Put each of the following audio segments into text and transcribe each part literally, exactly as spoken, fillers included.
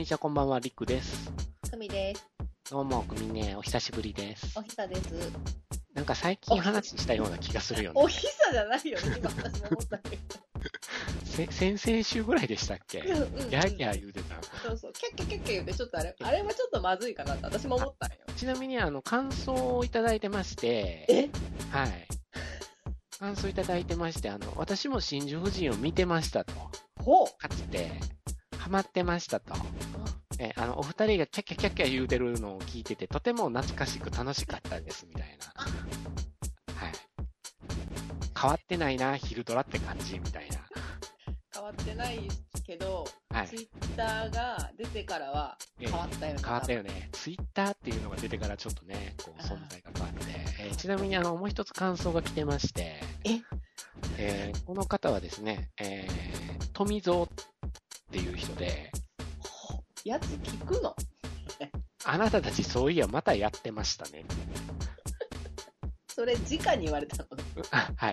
ちは、こんばんは、りくです。 くみです。 どうも、くみね、お久しぶりです。 おひさです。 なんか最近話したような気がするよね。 おひさじゃないよね、今私も思ったけど。 せ先々週ぐらいでしたっけ？ うんうんうん、 ギャーギャー言うてた。 そうそう、キャッキャキャッキャ言うて、ちょっとあれ、あれはちょっとまずいかなって私も思ったんよ。 ちなみに、あの、感想をいただいてまして、 えはい。感想いただいてまして、あの、私も真珠夫人を見てましたと。 ほう。 かつて、ハマってましたと。え、あの、お二人がキャッキャキャッキャ言うてるのを聞いてて、とても懐かしく楽しかったです、みたいな。はい。変わってないな、昼ドラって感じ、みたいな。 変わってないけど、 はい、 ツイッターが出てからは変わったよね。 えー、変わったよね。ツイッターっていうのが出てからちょっとね、こう、存在が変わって。えー、ちなみに、あの、もう一つ感想が来てまして、 ええー、この方はですね、えー、富蔵っていう人で、 やつ聞くのあなたたちそういやまたやってましたね。 それ直に言われたのはい。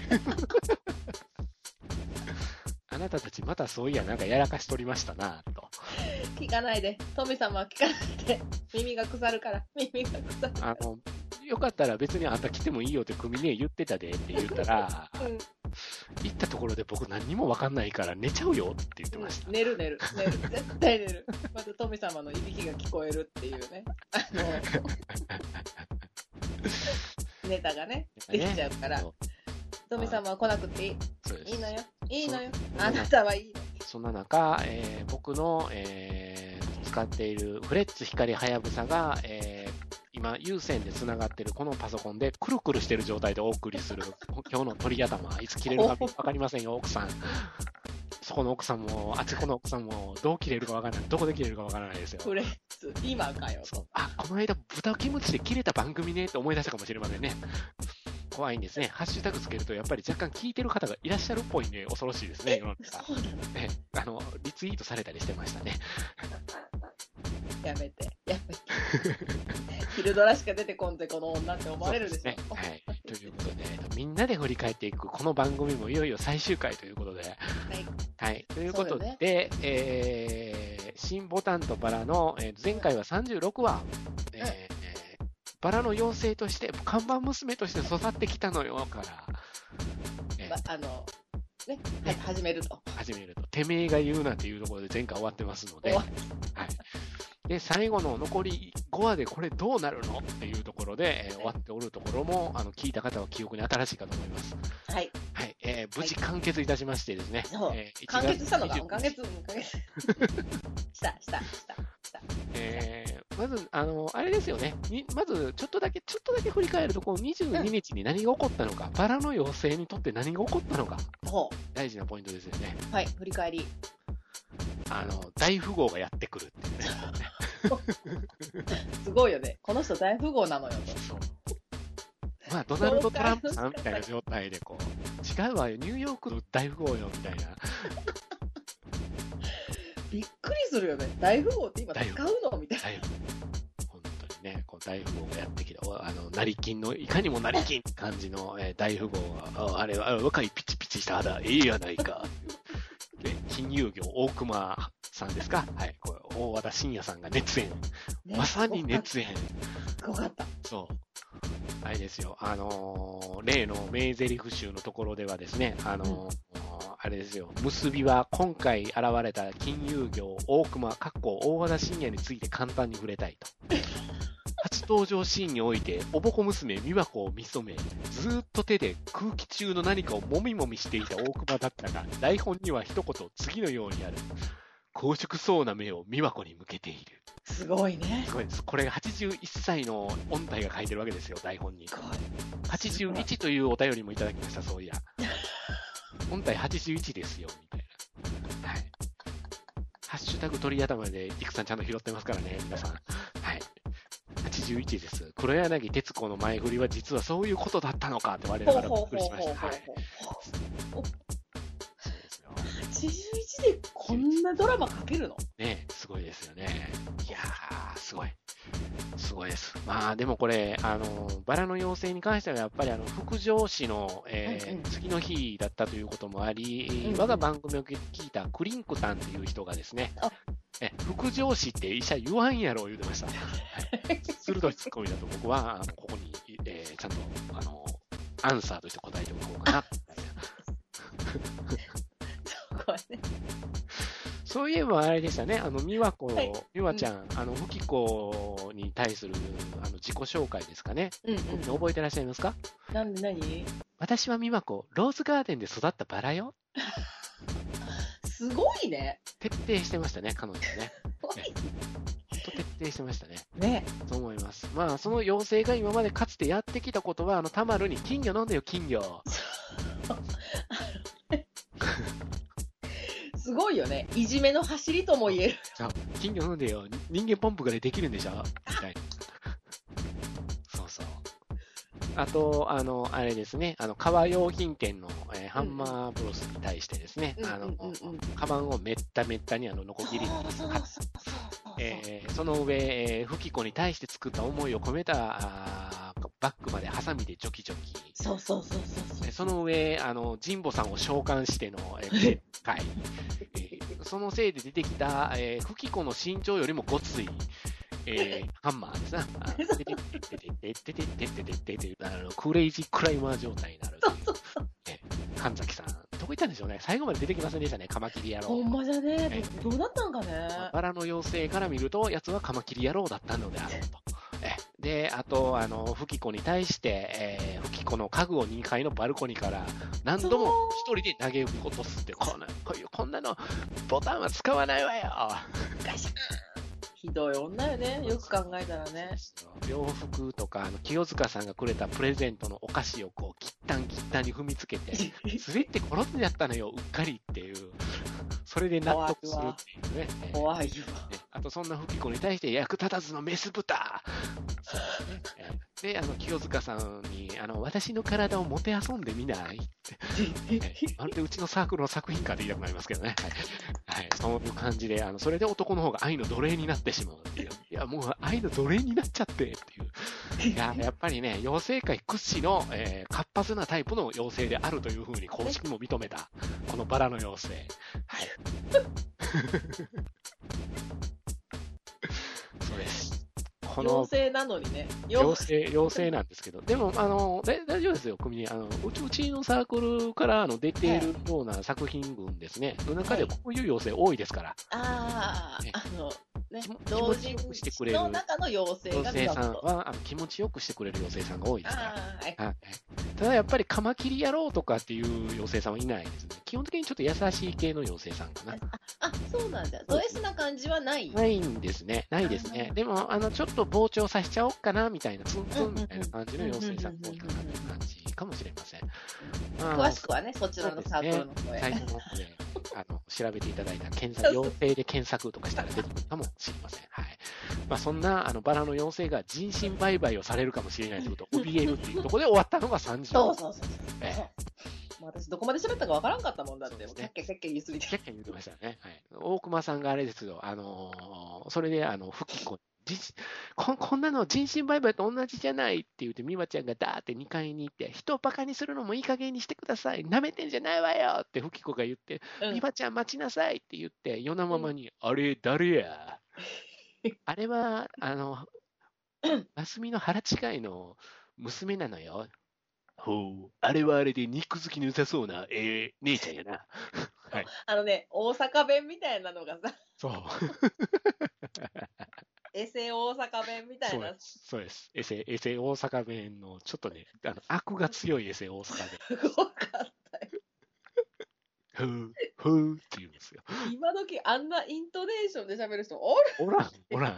あなたたちまたそういやなんかやらかしとりましたなと。 聞かないで。富様は聞かないで。耳が腐るから。耳が腐るから。 あの、よかったら別にあんた来てもいいよって組ね言ってたでって言ったら、うん、行ったところで僕何にも分かんないから寝ちゃうよって言ってました。 うん、寝る寝る。寝る。絶対寝る。まず富様のいびきが聞こえるっていうね。あの、ネタがね、できちゃうから。富様は来なくていい。いいのよ。いいのよ。あなたはいいの。 そんな中、えー、僕の、えー、使っているフレッツ光はやぶさが、えー、今有線でつながっているこのパソコンでくるくるしている状態でお送りする今日の鳥頭、いつ切れるか分かりませんよ、奥さん。そこの奥さんも、あっちこの奥さんも、どう切れるか分からない。どこで切れるか分からないですよ。 フレッツ、今かよ。 そう。あ、この間豚キムチで切れた番組ねって思い出したかもしれませんね。怖いんですね。ハッシュタグつけると、やっぱり若干聞いてる方がいらっしゃるっぽいんで、恐ろしいですね、世の中。ね、あの、リツイートされたりしてましたね。 やめて、やめて。昼ドラしか出てこんで、この女って思われるでしょ。 ね、はい。ということで、みんなで振り返っていく、この番組もいよいよ最終回ということで。はい。はい。ということで、ね、えー、新ボタンとバラの、えー、前回はさんじゅうろくわ、うん、えーバラの妖精として、看板娘として育ってきたのよ、から。 えー、あの、ね、ね、始めると。 始めると。てめえが言うなっていうところで前回終わってますので。はい。で、最後の残りごわでこれどうなるのっていうところで、えー、終わっておるところも、あの、聞いた方は記憶に新しいかと思います。 はい。 はい。えー、無事完結いたしましてですね。 はい、えー、完結したのか完結、完結。した、した、した。 えー、まず、あの、あれですよね。まず、ちょっとだけ、ちょっとだけ振り返ると、こう、にじゅうににちに何が起こったのか、うん、バラの妖精にとって何が起こったのか、大事なポイントですよね。 はい、振り返り。 あの、大富豪がやってくるっていうね。 すごいよね。この人大富豪なのよと。 そう。まあ、ドナルド・トランプさんみたいな状態で、こう、違うわよ、ニューヨークの大富豪よ、みたいな。 びっくりするよね。大富豪って今使うのみたいな。 本当にね、こう大富豪がやってきた、あの、成金の、いかにも成金って感じの、えー、大富豪は、あれは若いピチピチした肌、ええやないか。で、金融業、大熊さんですか？はい。これ大和田信也さんが熱演。ね、まさに熱演。 すごかった。 そう。あれですよ。あのー、例の名台詞集のところではですね、あのー、うん、あれですよ。結びは今回現れた金融業、大熊、かっこ大和田信也について簡単に触れたいと。初登場シーンにおいて、おぼこ娘、美和子を見初め、ずっと手で空気中の何かをもみもみしていた大熊だったが、台本には一言、次のようにある。硬直そうな目を美和子に向けている。 すごいね。 すごいです。これがはちじゅういっさいの音体が書いてるわけですよ、台本に。はちじゅういちというお便りもいただきました、そういや。音体はちじゅういちですよ、みたいな。はい。ハッシュタグ鳥頭で、いくさんちゃんと拾ってますからね、皆さん。はい。はちじゅういちです。黒柳徹子の前振りは実はそういうことだったのかって我々からびっくりしました。はい。 はちじゅういちでこんなドラマ書けるの？ ね、すごいですよね。いやー、すごい。すごいです。まあ、でもこれ、あの、バラの妖精に関してはやっぱりあの、副上司の、えーうんうん、次の日だったということもあり、うんうん、我が番組を聞いたクリンクさんっていう人がですね、 え副上司って医者言わんやろ言うてました。はい、鋭いツッコミだと僕はあのここに、えー、ちゃんとあのアンサーとして答えておこうかな。 そこはね。そういえばあれでしたね、あの美和子、はい、美和ちゃん、うん、あのふきこに対するあの自己紹介ですかね。うんうん、覚えてらっしゃいますか？ なんで何？ 私は美和子、ローズガーデンで育ったバラよ。 すごいね。 徹底してましたね、彼女ね。本当徹底してましたね。 ね。 そう思います。まあ、その妖精が今までかつてやってきたことは、あの、たまるに金魚飲んでよ、金魚。 すごいよね。いじめの走りとも言える。 金魚飲んでよ、人間ポンプができるんでしょみたいな。そうそう。あと、あの、あれですね、あの、革用品店の、えー、ハンマーブロスに対してですね、うん、あの、うんうんうん、カバンをめっためったにあの、ノコギリに買って、えー、その上、えー、フキコに対して作った思いを込めた、あバッグまでハサミでジョキジョキ。 そうそうそうそう。 その上、あの、神保さんを召喚しての、えー、はい。えー、そのせいで出てきた、えー、フキコの身長よりもごつい、えー、ハンマーですな。てててててててててててあのクレイジークライマー状態になる。えー、神崎さん。どこ行ったんでしょうね。最後まで出てきませんでしたね、カマキリ野郎。 ほんまじゃね。どうだったんかね。 バラの妖精から見ると、奴はカマキリ野郎だったのであろうと。えで、あと、あの、フキコに対して、えー、フキコの家具をにかいのバルコニーから何度も一人で投げ落とすって、こんな、こういう、こんなのボタンは使わないわよ。 ひどい女よね。よく考えたらね。 洋服とか、あの清塚さんがくれたプレゼントのお菓子をこう、きったんきったんに踏みつけて、滑って転んじゃったのよ、うっかりっていう。それで納得するっていうね。 怖いわ。 あと、そんなフキコに対して役立たずのメス豚。で、あの、清塚さんに、あの、私の体をもてあそんでみないって。まるでうちのサークルの作品かって言いたくなりますけどね。はい。はい、そういう感じで、あの、それで男の方が愛の奴隷になってしまうっていう。いや、もう愛の奴隷になっちゃってっていう。いや、やっぱりね、妖精界屈指の、えー、活発なタイプの妖精であるというふうに公式も認めた、このバラの妖精。はい。そうです。 この妖精なのにね。 妖精、妖精なんですけど、でも、あの、大丈夫ですよ、組に。あの、うち、うちのサークルからあの出ているような作品群ですね。の中でこういう妖精多いですから。 ああ、 ね、 あの、ね、 気持ちよくしてくれるの中の妖精が妖精さんはあの気持ちよくしてくれる妖精さんが多いですから。はいはい、ただやっぱりカマキリ野郎とかっていう妖精さんはいないですね。基本的にちょっと優しい系の妖精さんかな。 あ、あそうなんだ。ド S な感じはないないんですね。ないですね。でも、あの、ちょっと膨張させちゃおうかな、みたいな、ツンツンみたいな感じの妖精さんが多いかなという感じかもしれません。 詳しくはね、そちらのサークルの方へ。 サイトの方で、あの、調べていただいた検索、妖精で検索とかしたら出てくるかもしれません。はい。まあ、そんな、あの、バラの妖精が人身売買をされるかもしれないということを怯えるっていうところで終わったのがさんじゅう。 そうそうそうそう。ええ、私、どこまで喋ったかわからんかったもんだって、せっけせっけ言い過ぎて。 せっけ言ってましたね。はい。大熊さんがあれですよ、あのー、それで、あの、復帰ここ、こんなの人身売買と同じじゃないって言って、美和ちゃんがダーってにかいに行って、人をバカにするのもいい加減にしてください。舐めてんじゃないわよって、ふきこが言って、うん、美和ちゃん待ちなさいって言って、夜なままに、うん、あれ、誰やあれは、あの、マスミの腹違いの娘なのよ。ほう、あれはあれで肉好きに良さそうな、えー、姉ちゃんやな。 はい。あのね、大阪弁みたいなのがさ。 そう。 エセ大阪弁みたいな。 そうです。エセ、エセ大阪弁の、ちょっとね、あの、悪が強いエセ大阪弁。 すごかったよ。 ふう、ふうって言うんですよ。 今時あんなイントネーションで喋る人おる？ おらん、おらん。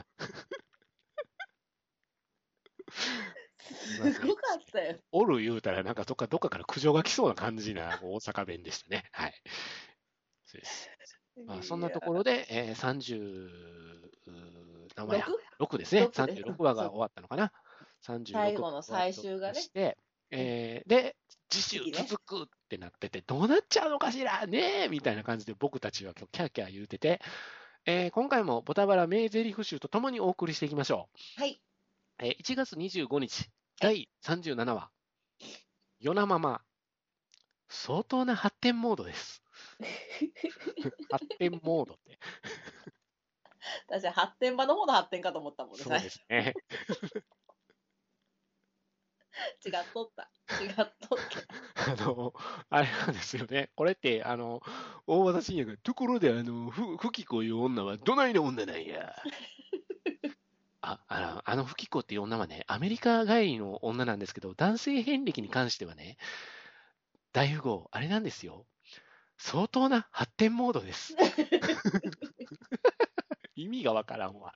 すごかったよ。 おる言うたら、なんかどっか、どっかから苦情が来そうな感じな大阪弁でしたね。はい。そうです。まあ、そんなところで、えー、さんじゅう、何話や ろく ですね。さんじゅうろくわが終わったのかな。さんじゅうろく最後の最終がね。 して、えー、で、次週続くってなってて、どうなっちゃうのかしらねみたいな感じで僕たちは今日キャーキャー言うてて、えー、今回もボタバラ名台詞集とともにお送りしていきましょう。はい。 えー、いちがつにじゅうごにち、だいさんじゅうななわ、よなまま、相当な発展モードです。発展モードって。 確かに発展場の方の発展かと思ったもんね。 そうですね。 違っとった。違っとった。 あの、あれなんですよね。これって、あの、大和田信也が、ところで、あの、ふ、ふきこいう女はどないの女なんや。あ、あの、あのふきこっていう女はね、アメリカ帰りの女なんですけど、男性遍歴に関してはね、大富豪、あれなんですよ。相当な発展モードです。意味がわからんわ。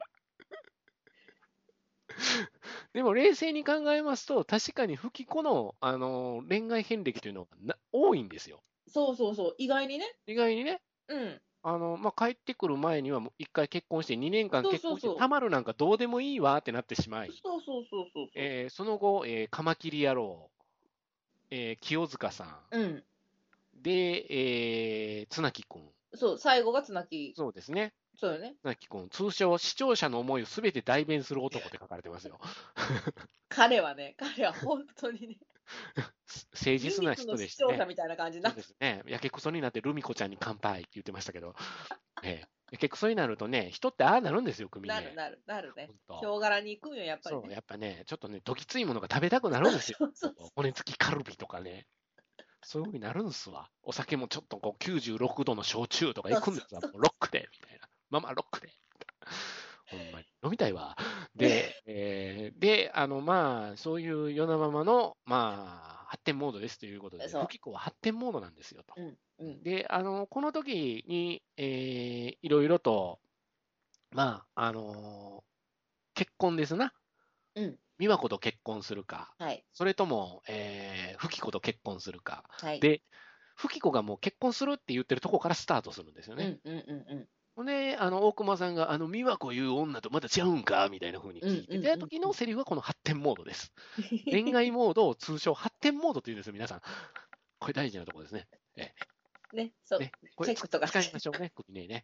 でも冷静に考えますと、確かにフキコの、あの恋愛遍歴というのがな多いんですよ。 そうそうそう。意外にね。 意外にね。 うん。 あのまあ、帰ってくる前にはもう一回結婚して、にねんかんそう結婚して、 そうそう。 たまるなんかどうでもいいわってなってしまい、 そうそうそうそうそう。 えーその後、えーカマキリ野郎、えー清塚さん、 うん。 で、えー、綱木くん、 そう、最後が綱木。 そうですね、 そうよね。 綱木くん、通称、視聴者の思いをすべて代弁する男って書かれてますよ。 彼はね、彼は本当にね、 誠実な唯一の人でしたね。 視聴者みたいな感じになそうですね。やけくそになってルミ子ちゃんに乾杯って言ってましたけど、ええ、やけくそになるとね、人ってああなるんですよ、組ね。 なるなるなるね。 ほんと。 ヒョウ柄に行くんよ、やっぱりそう、 ね。 やっぱね、ちょっとね、どぎついものが食べたくなるんですよ。 そうそうそ骨付きカルビとかね。そういう風になるんすわ。お酒もちょっとこうきゅうじゅうろくどの焼酎とか行くんですわ。 そうそうそうもうロックで、みたいな。ママロックで。ほんまに。飲みたいわ。で、えーで、あの、まあ、そういう世のままの、まあ、発展モードですということう。 で、 そフキコは発展モードなんですよと。 う。うんうん。 で、あの、この時に、えーいろいろと、まあ、あの結婚ですな。 うん。 美和子と結婚するか、 はい。 それとも、えー、フキコと結婚するか。 はい。 で、フキコがもう結婚するって言ってるところからスタートするんですよね。 うんうんうんうん。 ほんで、あの、大熊さんが、あの、美和子いう女とまだ違うんかみたいな風にうん聞いてうんうんうん。 た時のセリフはこの発展モードです。恋愛モードを通称発展モードというんですよ、皆さん。これ大事なところですね。えね、そう。 ね、これつチェックとか使いましょうね、首ねね。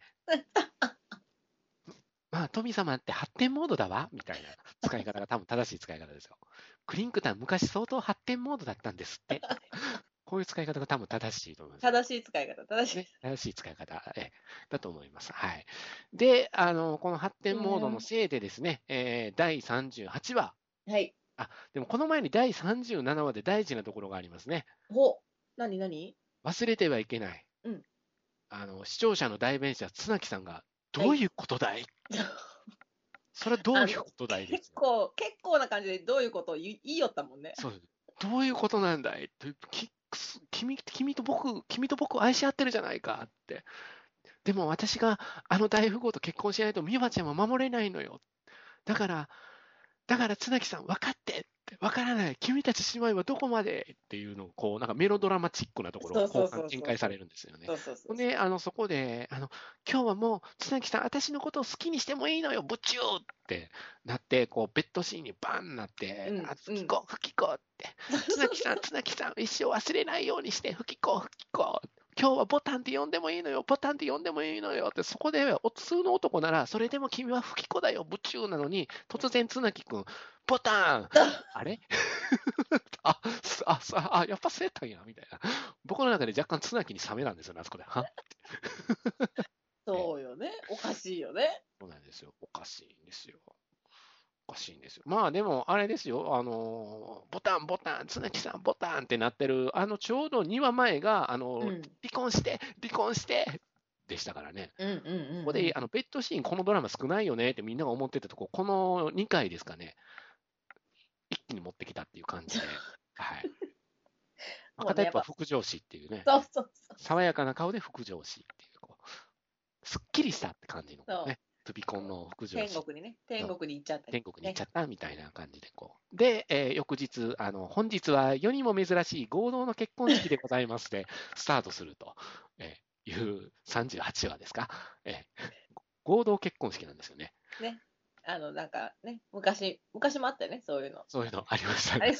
まあ、富様って発展モードだわみたいな使い方が多分正しい使い方ですよ。クリンクタン昔相当発展モードだったんですって。こういう使い方が多分正しいと思いますよ。 正しい使い方、正しい。 ね、正しい使い方、えだと思います。はい。で、あの、この発展モードのせいでですね、えーだいさんじゅうはちわ、 はい。 あ、でもこの前にだいさんじゅうななわで大事なところがありますね。 ほ、なになに。 忘れてはいけない。 うん。 あの、視聴者の代弁者、綱木さんが、 はい。 どういうことだいそれはどういうあの、 ことだいですよ。 結構、結構な感じでどういうことを言い言いよったもんね。 そうです。どういうことなんだいとき君、君と僕、君と僕を愛し合ってるじゃないかって。でも私があの大富豪と結婚しないと美和ちゃんは守れないのよ。だから、だから綱木さん分かってって、分からない。君たち姉妹はどこまでっていうのを、こう、なんかメロドラマチックなところが後半そうそうそう展開されるんですよね。 そうそうそうそう。 ほんで、あの、そこで、あの、今日はもう、綱木さん、私のことを好きにしてもいいのよ、ブチューってなって、こう、ベッドシーンにバーンなって、 うんあ、 うん。 吹き子、吹き子って、綱木さん、綱木さん、一生忘れないようにして、吹き子、吹き子。今日はボタンって呼んでもいいのよ、ボタンって呼んでもいいのよって、そこで、普通の男なら、それでも君は吹き子だよ、ブチューなのに、突然、綱木くん、ボタンあれあ、すあ、さあ、やっぱそうやったんや、みたいな。僕の中で若干綱木にサメなんですよね、あそこで。はえそうよね。おかしいよね。 そうなんですよ。おかしいんですよ。おかしいんですよ。まあでも、あれですよ。あの、ボタン、ボタン、綱木さん、ボタンってなってる、あのちょうどにわまえが、あの、 うん。 離婚して、離婚してでしたからね。 うんうんうん、 ここで、あの、ベッドシーン、このドラマ少ないよねってみんなが思ってたとこ、このにかいですかね。一気に持ってきたっていう感じで。はい。 もうね、 片一方はやっぱ、 副上司っていうね。 そうそうそう。 爽やかな顔で副上司っていう、こう、すっきりしたって感じのそうね、トゥビコンの副上司、 天国にね、天国に行っちゃったり天国に行っちね。 ゃったみたいな感じで、こう。で、えー翌日、あの、本日は世にも珍しい合同の結婚式でございますで、スタートすると、えーいうさんじゅうはちわですか、えー合同結婚式なんですよね。 ね。あの、なんかね、昔、昔もあったよね、そういうの。 そういうのありましたね。 あれ、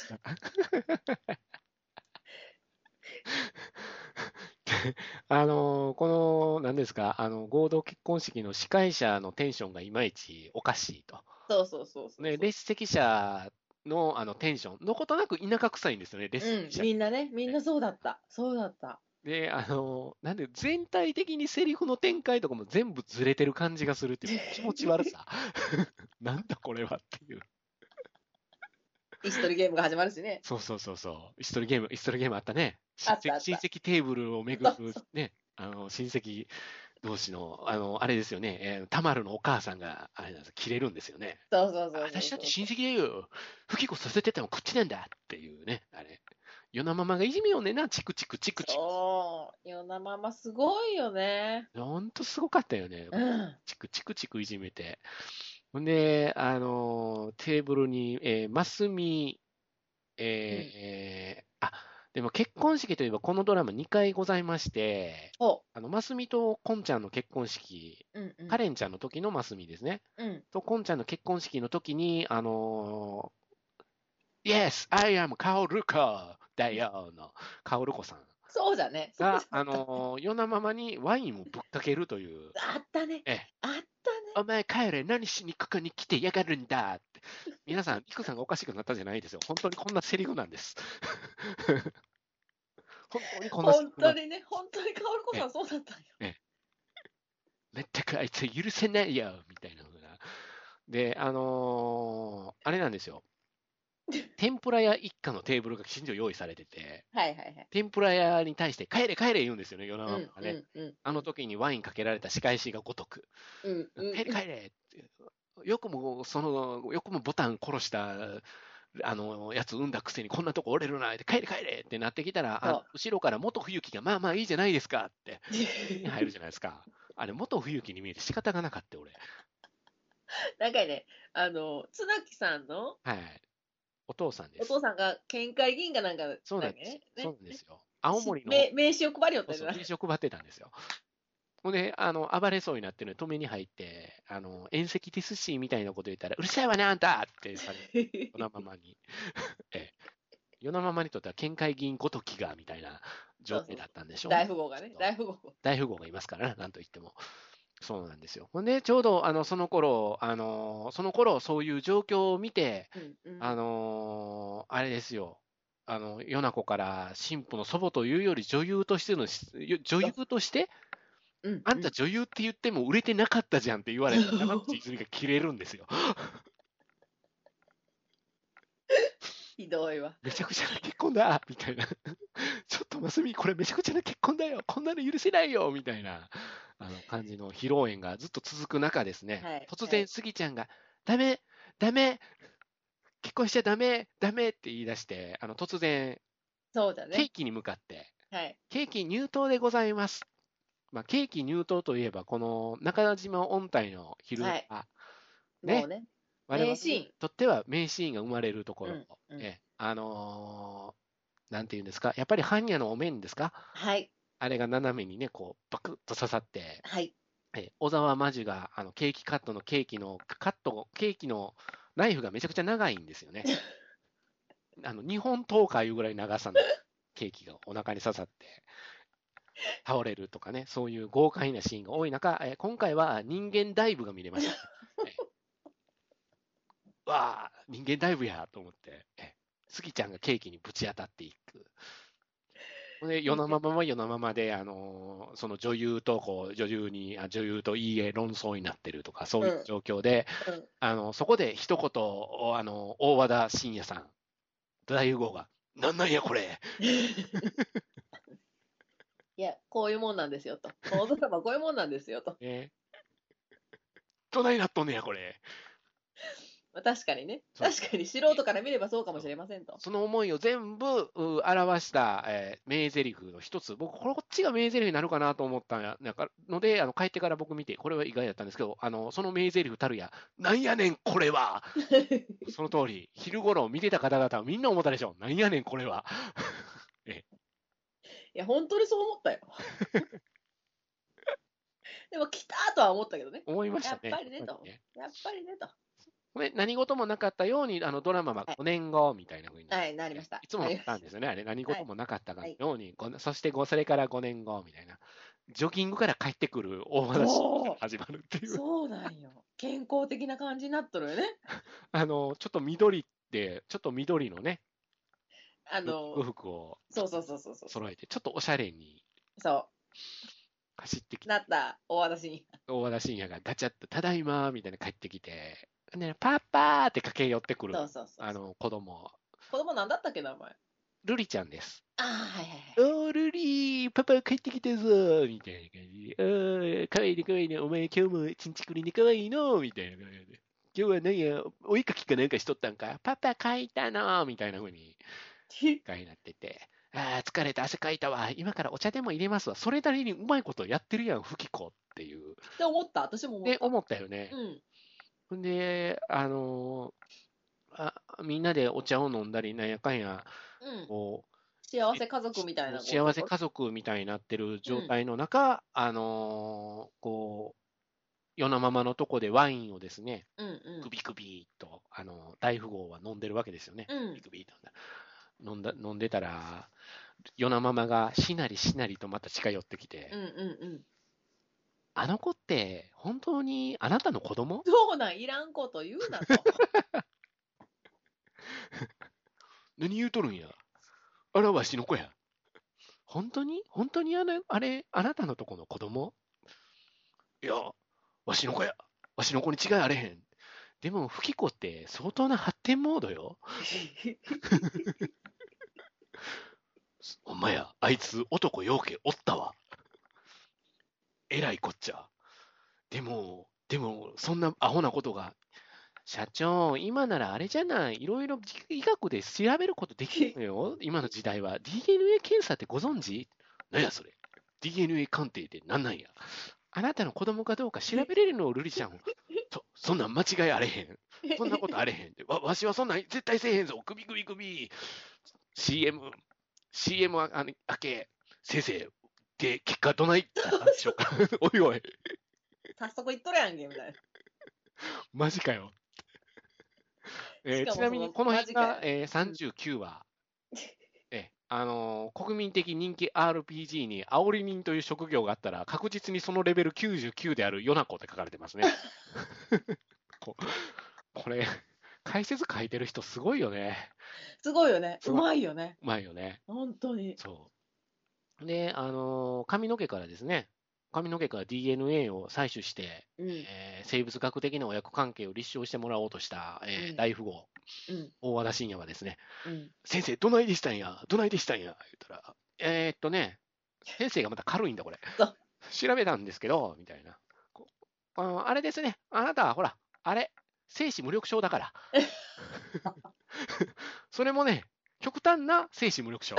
あのこの、何ですか、あの合同結婚式の司会者のテンションがいまいちおかしいと。 そうそうそうそうね、 そう。 列席者のあのテンションのことなく田舎臭いんですよね、列うん、 席者。 みんなね、みんなそうだった。そうだった。 で、あの、なんで、全体的にセリフの展開とかも全部ずれてる感じがするっていう気持ち悪さ。なんだこれはっていう。 椅子取りゲームが始まるしね。 そうそうそうそう。椅子取りゲーム、椅子取りゲームあったね。親戚あったあった親戚テーブルをめぐるね、あの、親戚同士の、あの、あれですよね、えー、たまるのお母さんが、あれなんです、切れるんですよね。 そうそうそうそう私だって親そう。 戚だよ。吹き子させてたのこっちなんだっていうね、あれ。与那ママがいじめようねんな、チクチクチクチク。 そう。よなママすごいよね。 ほんとすごかったよね。 うん。 チクチクチクいじめて。ほんで、あのーテーブルに、えーマスミ、えーうん。 えーあ、でも結婚式といえばこのドラマにかいございまして、 ほあの、マスミとコンちゃんの結婚式、 う。うんうん。 カレンちゃんの時のマスミですね。 うん。 と、コンちゃんの結婚式の時に、あのー Yes, I am カオルコだよの、カオルコさんそうじゃね。そうが、 じゃあったね。 のー、ヨナママにワインをぶっかけるという、 あったね。 ええ、 あったね。 お前帰れ、何しにここに来てやがるんだって。皆さん、イクさんがおかしくなったんじゃないですよ。本当にこんなセリフなんです。本当にこんなセリ本フなんで当にね、本当にカオルコす。えさんそうだったんよ。 え、ええ、全くあいつ許せないよみたいな風な。で、あのーあれなんですよ。天ぷら屋一家のテーブルがきちんと用意されてて、 はいはいはい。 天ぷら屋に対して帰れ帰れ言うんですよね、世のうんう中がね。 んうんあの時にワインかけられた仕返しがごとく。 うんうんうん。 帰れ帰れって。よくも、その、よくもボタン殺した、あの、やつ産んだくせにこんなとこ折れるなって、帰れ帰れってなってきたら、あのそ後ろから元冬樹がまあまあいいじゃないですかって、 う。 入るじゃないですか。あれ、元冬樹に見えて仕方がなかった、俺。 なんかね、あの、綱木さんのはい。お父さんです。 お父さんが県会議員かなんかだっそうなんですよ。 けね。ね。 そうなんですよ。青し森の、 名名刺を配りよっそうそう、 たよな。 名刺を配ってたんですよ。ほんで、あの、暴れそうになってるのに止めに入って、あの、遠石ですしみたいなこと言ったら、うるさいわね、あんたってされる。そのままに。ええ。世のままにとっては県会議員ごときが、みたいな状態だそうそうそう。 ったんでしょうね。 大富豪がね、 きっと大富豪。 大富豪がいますからね、なんといっても。そうなんですよ。ほんで、ちょうど、あの、その頃、あの、その頃、そういう状況を見て、 うんうあん。 の、あれですよ。あの、与那子から新婦の祖母というより女優としての、女優そう。 として、 うんうん。 あんた女優って言っても売れてなかったじゃんって言われた山口泉が切れるんですよ。 ひどいわ。 めちゃくちゃな結婚だみたいな。ちょっとますみ、これめちゃくちゃな結婚だよこんなの許せないよみたいなあの感じの披露宴がずっと続く中ですね、 はい。 突然、 はい。 スギちゃんが、ダメ、ダメ、結婚しちゃダメ、ダメって言い出して、あの突然、 そうだね。 ケーキに向かって、 はい。 ケーキ入刀でございます。まあ、ケーキ入刀といえば、この中島音体の昼はい。 は、ね、 もうね。 我々に名シーン。 とっては名シーンが生まれるところ、 うんうん。 えあのーなんていうんですか、やっぱり般若のお面ですか、 はい。 あれが斜めにね、こう、バクッと刺さって、 はい。 え小沢真珠が、あの、ケーキカットのケーキの、カット、ケーキのナイフがめちゃくちゃ長いんですよね。あの、日本刀かいうぐらい長さのケーキがお腹に刺さって倒れるとかね、そういう豪快なシーンが多い中、え今回は人間ダイブが見れましたね。えわあ、人間ダイブやと思って、えスギちゃんがケーキにぶち当たっていく。で、世のままは世のままで、あのーその女優とこう女優にあ、女優といいえ論争になってるとか、そういううん。 状況で、 うん。 あのそこで一言、おあの大和田伸也さん、大富豪が、なんなんやこれ、 いや、こういうもんなんですよと。このドラマこういうもんなんですよと。 ね、どないなっとんねやこれ。 まあ、確かにね。 そう確かに素人から見ればそうかもしそうれませんと。 その思いを全部う表した、えー名台詞の一つ、僕、こっちが名台詞になるかなと思ったなんかので、あの帰ってから僕見て、これは意外だったんですけど、あのその名台詞たるや、なんやねん、これは。その通り、昼頃見てた方々はみんな思ったでしょ。なんやねん、これは。えいや、本当にそう思ったよ。でも来たとは思ったけどね。 思いましやったね。 ぱりねと。 やっぱりねやっぱりねと。 で何事もなかったように、あのドラマははい。 ごねんごみたいな風になっはい、なりまて、 した。 いつものパなりましターンですよね、あれ、何た。は事い。 もなかったかはい。 のように、ごそしてごそれからごねんごみたいな、ジョギングから帰ってくる大和田氏からそう。 始まるっていう、 そうなんよ。健康的な感じになっとるよね。 あのちょっと緑って、ちょっと緑のね、 あの、 服をそうそうそうそうそうそう。 揃えて、ちょっとおしゃれに。 そう。 走ってきて。 なった、大和田信也。大和田信也がガチャッと、ただいまーみたいな帰ってきて、ね、パッパーって駆け寄ってくる、 そうそうそうそうあの、子供。 子供なんだったっけ、名前。 ルリちゃんです。 ああ、はいはいはい。 おー、ルリー、パパ帰ってきたぞーみたいな感じで。あー、かわいいね、かわいいね、お前今日もちんちくりね、かわいいのみたいな感じで。今日は何や、お絵かきかなんかしとったんかパパ書いたのみたいな風に、がになってて。ああ、疲れた、汗かいたわ。今からお茶でも入れますわ。それなりにうまいことやってるやん、フキコっていう。 って思った、私も思っで、 た。 思ったよね。 うん。 ほんで、あのーあ、みんなでお茶を飲んだり、なんやかんや、 うん。 こう、 幸せ家族みたいなこと幸せ家族みたいになってる状態の中、あのーこう、夜なままのとこでワインをですね、 うんうん。 グビグビーと、あの、大富豪は飲んでるわけですよね。 うんグビグビーと飲んだ飲んでたら、夜なままがしなりしなりとまた近寄ってきて、 うんうんうん。 あの子って本当にあなたの子供そうなん、いらんこと言うなと。 何言うとるんや。あら、わしの子や。本当に本当にあの、あれ、あなたのとこの子供いや、わしの子や。わしの子に違いあれへん。でも、フキコって相当な発展モードよ。ほんまや、あいつ男ようけおったわ。えらいこっちゃ。でも、でも、そんなアホなことが。社長、今ならあれじゃない。いろいろ医学で調べることできるのよ。今の時代は。ディーエヌエー 検査ってご存知なんやそれ。ディーエヌエー 鑑定ってなんなんや。あなたの子供かどうか調べれるの、ルリちゃん。そ、そんなん間違いあれへん。そんなことあれへん。わ、わしはそんなん絶対せえへんぞ。首首首。シーエム、シーエム ああの明け、先生、で、結果どないだったんでしょうか。おいおい、 早速言っとるやんけ、みたいな。 マジかよ。えーしかもちなみにこの辺が、 マジかよ。 えーさんじゅうきゅうわ、えあのー国民的人気 アールピージー に煽り人という職業があったら、確実にそのレベルきゅうじゅうきゅうであるヨナコって書かれてますね。ここれ、解説書いてる人すごいよね。 すごいよね。 すごいうまいよね。 うまいよね。 本当に。 そう。で、あのー髪の毛からですね、髪の毛から ディーエヌエー を採取して、 うん。 えー生物学的な親子関係を立証してもらおうとした、えーうん大富豪、 うん。 大和田信也はですね、 うん。 先生、どないでしたんや、どないでしたんや、言ったら、えーっとね、先生がまた軽いんだ、これ。 そう。 調べたんですけど、みたいな。こあのあれですね、あなたはほら、あれ、精子無力症だから。それもね、極端な精子無力症。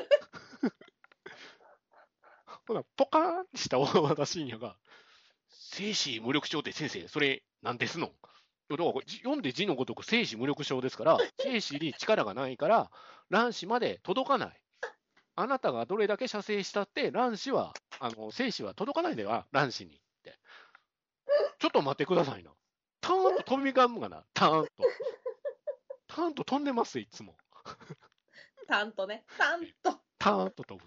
ほら、ポカーンってした大和田信也が、精子無力症って先生、それ何ですのだから読んで字のごとく精子無力症ですから、精子に力がないから、卵子まで届かない。あなたがどれだけ射精したって、卵子は、あの精子は届かないでは、卵子にって。ちょっと待ってくださいな。ターンと飛び交うがな、ターンと。ターンと飛んでます、いつも。 タンとね。タンと。 ターンと飛ぶって。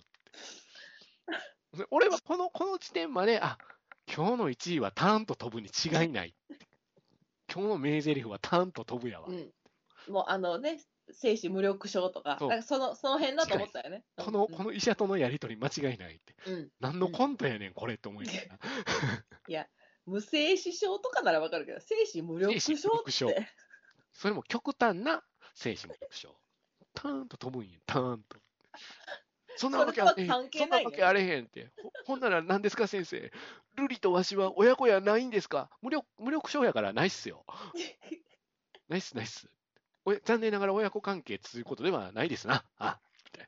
俺はこの、この時点まで、あ、今日のいちいはターンと飛ぶに違いない。今日の名台詞はターンと飛ぶやわ。 うん。もうあのね、精子無力症とか、 そうなんかその、その辺だと思ったよね。 この、 うんこの医者とのやりとり間違いないって。 うん。 何のコントやねん、これって思いながら。 いや、無精子症とかならわかるけど、精子無力症精子無力症って。 それも極端な精子無力症。ターンと飛ぶんや、ターンと。そんなわけあれへん。 関係そんなねないわけあれへんって。ほほんなら何ですか、先生。ルリとわしは親子やないんですか無力無力症やからないっすよ。ないっす、ないっす。おや残念ながら親子関係ということではないですな。あ、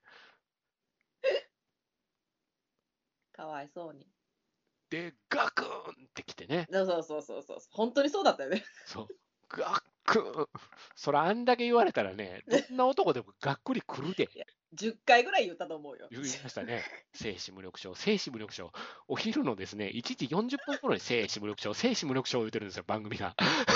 かわいそうに。 で、ガクーンってきてね。 そうそうそうそうそう。本当にそうだったよね。 そう。ガクーン。そらあんだけ言われたらね、どんな男でもがっくりくるで。 じゅっかいぐらい言ったと思うよ。 言いましたね。精子無力症、精子無力症。お昼のですね、いちじよんじゅっぷん頃に精子無力症、精子無力症を言ってるんですよ、番組が。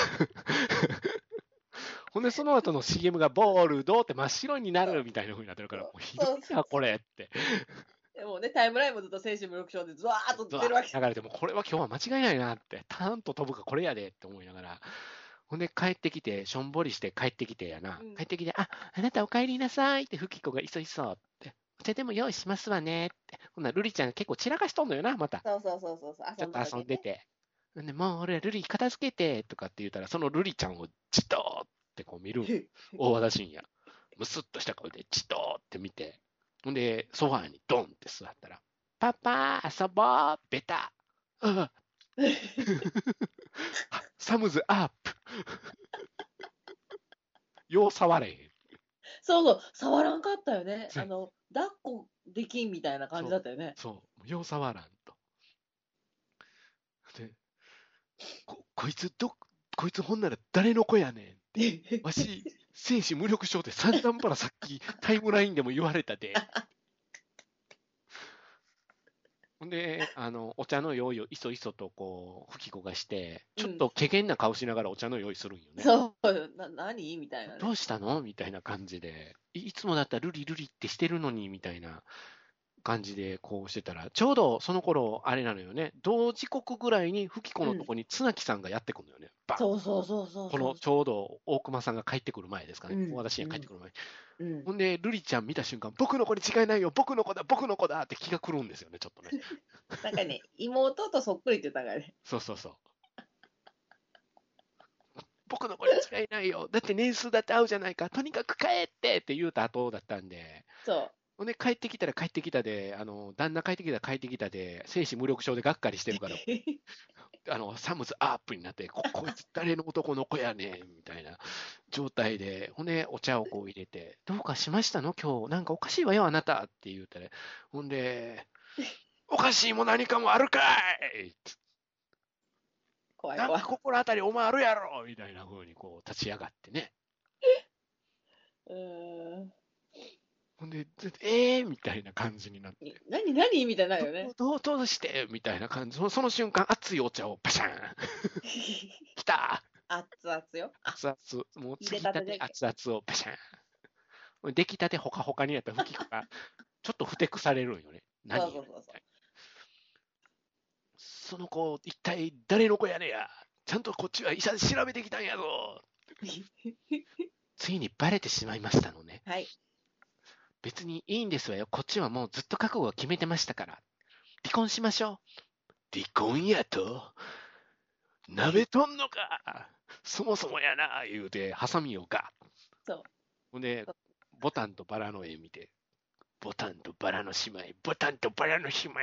ほんで、その後の シーエム がボールドって真っ白になるみたいな風になってるから、もうひどいな、これって。 でもね、タイムラインもずっと精子無力症でずわーっと出るわけ。 流れても、これは今日は間違いないなって、ターンと飛ぶかこれやでって思いながら。ほんで帰ってきて、しょんぼりして帰ってきてやな。 うん帰ってきて、あ、あなたお帰りなさいって、フキコがいそいそって。お茶でも用意しますわねって。 ほんならルリちゃんが結構散らかしとんのよな、また。 そうそうそうそうそう、 ちょっと遊んでて。 て。ほんで、もう俺、ルリ片付けて、とかって言ったら、そのルリちゃんをじっとってこう見る大和田信也。むすっとした顔でじっとって見て、ほんで、ソファーにドンって座ったら、パパ、遊ぼう、ベタ。ああサムズアップ。よう触れへん。 そうそう、触らんかったよね。あの、抱っこできんみたいな感じだったよね。 そう、そうよう触らんと。で、こ、こいつど、こいつほんなら誰の子やねんって。わし、生死無力症で散々パラさっきタイムラインでも言われたで。ほんで、あの、お茶の用意をいそいそとこう、吹き子がして、ちょっと怪げな顔しながらお茶の用意するんよね。 そう、な、何みたいなね。 どうしたのみたいな感じで。いいつもだったらルリルリってしてるのに、みたいな感じでこうしてたら、ちょうどその頃、あれなのよね。同時刻ぐらいに吹き子のとこに綱木さんがやってくるのよね。バンそうそうそうそうそう。 このちょうど大熊さんが帰ってくる前ですかね。 うん私に帰ってくる前に。 うん。 ほんで、ルリちゃん見た瞬間、僕の子に違いないよ、僕の子だ、僕の子だって気が来るんですよね、ちょっとね。 なんかね、妹とそっくりって言ったからね。 そうそうそう。僕の子に違いないよ。だって年数だって合うじゃないか。とにかく帰ってって言うた後だったんで。 そう。 ほんで、帰ってきたら帰ってきたで、あの、旦那帰ってきたら帰ってきたで、精子無力症でがっかりしてるから、あの、サムズアップになって、こ、こいつ誰の男の子やねん、みたいな状態で、ほんで、お茶をこう入れて、どうかしましたの今日。なんかおかしいわよ、あなたって言うたら、ほんで、おかしいも何かもあるかい怖いなん怖い。 か心当たりお前あるやろみたいな風にこう立ち上がってね。 うーん。 ほんで、えーみたいな感じになって。 何何みたいになるよね。 どう、どうしてみたいな感じ。そのその瞬間、熱いお茶をパシャン来た熱々よ。 熱々。もう入継ぎたてれたてで熱々をパシャン。出来たてほかほかになった吹き子が、ちょっとふてくされるんよね。何そうそうそうそう。 その子、一体誰の子やねや。ちゃんとこっちは医者で調べてきたんやぞ。ついにバレてしまいましたのね。 はい。 別にいいんですわよ。こっちはもうずっと覚悟を決めてましたから。離婚しましょう。離婚やとなめとんのかそもそもやな言うて、ハサミをガッ。 そう。 ほんで、ボタンとバラの絵見て、ボタンとバラの姉妹、ボタンとバラの姉妹。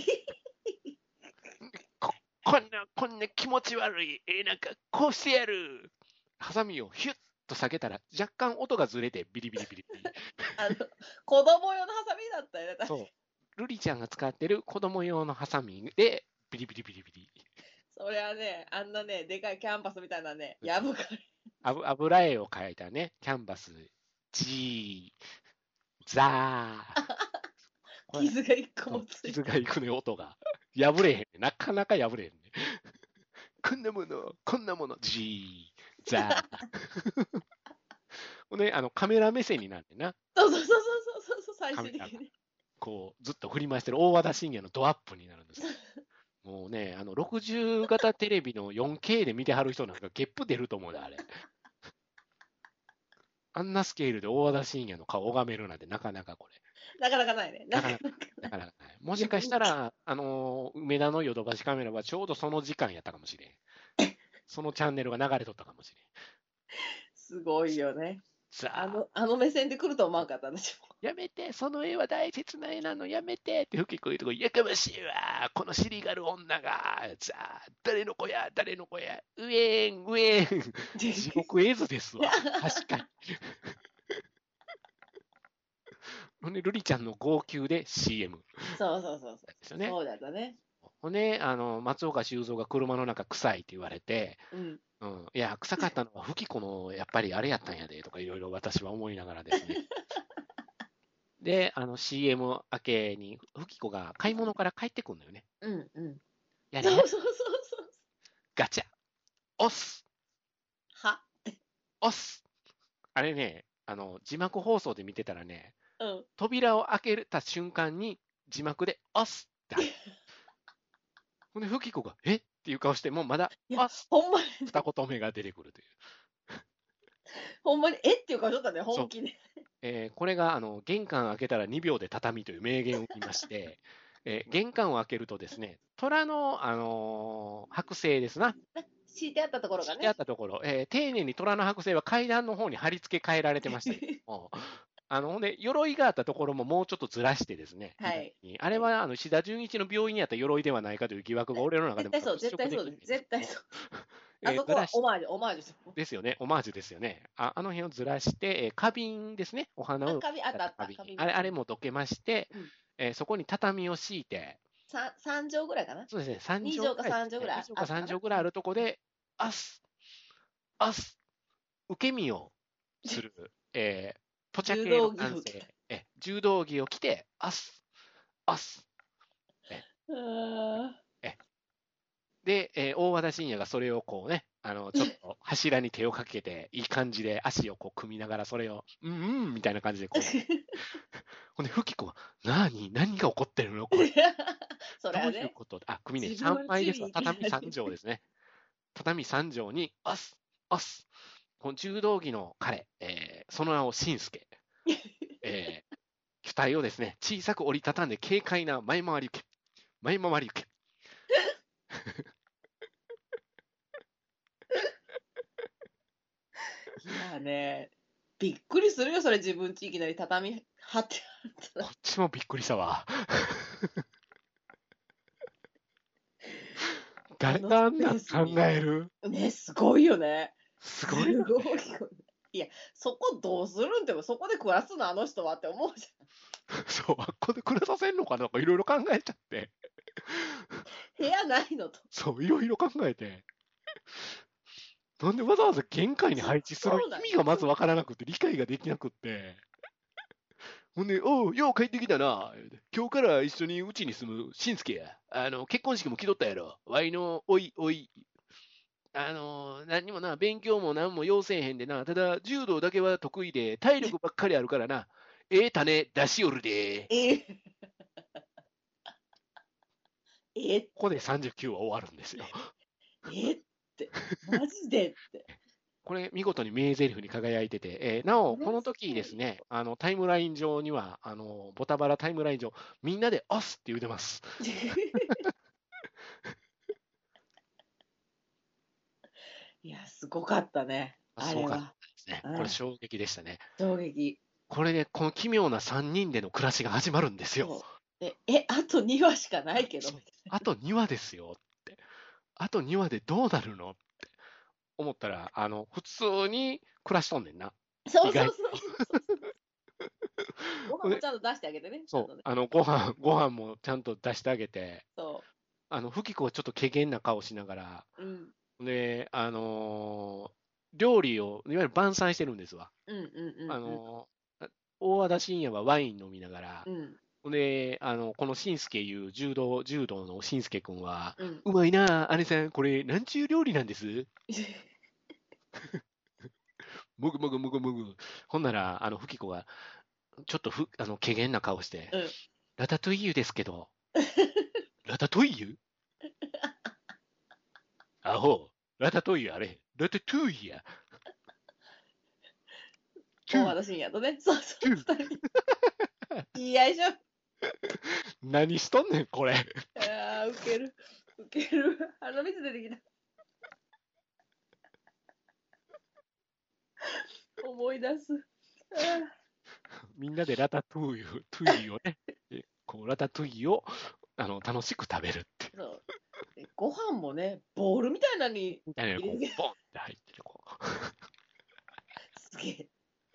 ここんな、こんな気持ち悪い絵なんかこうしてやる。ハサミをヒュッと下げたら、若干音がずれてビリビリビリビリ。 あの、子供用のハサミだったよね。 そう。ルリちゃんが使ってる子供用のハサミで、ビリビリビリビリ。 それはね、あんなね、でかいキャンパスみたいなね、やぶかあぶ油絵を描いたね、キャンバス、ジー、ザー。 傷が一個もついて傷がいくね、音が。破れへんね。なかなか破れへんね。こんなもの、こんなもの、ジー、ザー。ほんで、あの、カメラ目線になってな。 そうそうそうそうそうそう、最終的にね。 こう、ずっと振り回してる大和田信也のドアップになるんです。もうね、あの、ろくじゅう型テレビの よんケー で見てはる人なんかゲップ出ると思うで、あれ。あんなスケールで大和田信也の顔を拝めるなんてなかなかこれ。 なかなかないね。 なかなかなかなかない。もしかしたら、あのー、梅田のヨドバシカメラはちょうどその時間やったかもしれん。そのチャンネルが流れとったかもしれん。 すごいよね。 さああの、あの目線で来ると思わんかった、私も。 やめて、その絵は大切な絵なの、やめてって吹きこういうとこ、やかましいわ、このシリガル女が、さあ、誰の子や、誰の子や、うえん、うえん、地獄絵図ですわ、確かに。ほんで、ルリちゃんの号泣で シーエム。 そうそうそうそう。 ですよね。 そうだったね。 ほんで、あの、松岡修造が車の中臭いって言われて、 うん。 うん、いや、臭かったのは、吹き子の、やっぱりあれやったんやで、とかいろいろ私は思いながらですね。で、あの シーエム 明けに、吹き子が買い物から帰ってくるのよね。 うんうん。 やれそうそうそうそう。 ガチャ押すは押すあれね、あの、字幕放送で見てたらね、 うん。 扉を開けた瞬間に字幕で押すってある。ほんで、吹き子が、えっていう顔して、もうまだ、 いや押すほんまに。 二言目が出てくるという。 ほんまに、えっていう顔しとったね、本気で。 えーこれがあの玄関開けたらにびょうで畳という名言を言いまして、えー玄関を開けるとですね、虎の、あのー剥製ですな、 敷いてあったところが敷いてあっね。 たところ、えー丁寧に虎の剥製は階段の方に貼り付け替えられてましたけども、あのほんで鎧があったところももうちょっとずらしてですね、 はい左にあれはあの志田純一の病院にあった鎧ではないかという疑惑が俺の中でも絶対そう、絶対そうです。絶対そう。あそこはオマージュ、オマージュですよ。 ですよね、オマージュですよね。ああの辺をずらして、えー花瓶ですね、お花を。 あ、花瓶あったあった花瓶あれあれもどけまして、 うんえーそこに畳を敷いて、 さ三畳ぐらいかな。 そうですね、さん二畳畳か三畳ぐらいに畳かあったかな。 さん畳ぐらいあるとこで、あす、あす、受け身をする、えー、ポチャ系の男性、え柔道着を着て、あす、あす、ええで、えー大和田伸也がそれをこうね、あの、ちょっと柱に手をかけて、いい感じで足をこう組みながら、それを、うんうんみたいな感じでこう、ほんで、フキコは、何何が起こってるのこれ。 それはね。 どういうことあ、組ね、さんまいですわ。畳さん畳ですね。畳さん畳に、あす、あす。この柔道着の彼、えーその名をしんすけ。えー、機体をですね、小さく折りたたんで、軽快な前回り受け。前回り受け。 いやね、びっくりするよ、それ自分ちいきなり畳張ってあったら。 こっちもびっくりしたわ。誰があんな考えるね、すごいよね。 すごいよ、ね。 すごいよね。いや、そこどうするんでも、そこで暮らすの、あの人はって思うじゃん。そう、あっこで暮らさせんのかなとかいろいろ考えちゃって。 部屋ないのと。 そう、いろいろ考えて。なんでわざわざ玄関に配置する意味がまずわからなくて、理解ができなくって。ほんで、おう、よう帰ってきたな。今日から一緒にうちに住むしんすけや。あの、結婚式も来とったやろ。わいの、おい、おい。あの、何にもな、勉強も何も要せえへんでな。ただ、柔道だけは得意で、体力ばっかりあるからな。ええ種出しよるで。 ええここでさんじゅうきゅうは終わるんですよ。 えって、マジでって。 これ、見事に名台詞に輝いてて、えーなお、この時ですね、あのタイムライン上には、あのボタバラタイムライン上、みんなでオスって言うてます。 いや、すごかったね。あれは。 ですね、これ、衝撃でしたね。 衝撃。 これね、この奇妙なさんにんでの暮らしが始まるんですよ。 え、えあとにわしかないけど。 あとにわですよって。あとにわでどうなるのって思ったら、あの普通に暮らしとんねんな。 そうそうそうそう。ご飯もちゃんと出してあげてね。 そう、あのご飯ご飯もちゃんと出してあげて、 そう。 あの、フキコはちょっと怪げな顔しながら、 うん。 で、あのー料理を、いわゆる晩餐してるんですわ。 うんうんうん、うん。 あのー大和田伸也はワイン飲みながら、 うん、 で、あの、このしんすけいう柔道、柔道のしんすけ君は、 うん、 うまいなあ、姉さん、これ、なんちゅう料理なんですもぐもぐもぐもぐ。ほんなら、あの、フキコが、ちょっとふ、あの、怪げな顔して、 うん、 ラタトゥイユですけど、ラタトゥイユアホ、ラタトゥイユあれ、ラタトゥイユや。 大和田伸也とね。そうそう、二人。いい相性。 何しとんねん、これ。 ああ、ウケる。ウケる。鼻水出てきた。思い出す。 みんなでラタトゥイユ、トゥイユをね、こうラタトゥイユをあの楽しく食べるって。 そうご飯もね、ボールみたいなのにみたいなこう、ボンって入ってる、こう。 すげえ。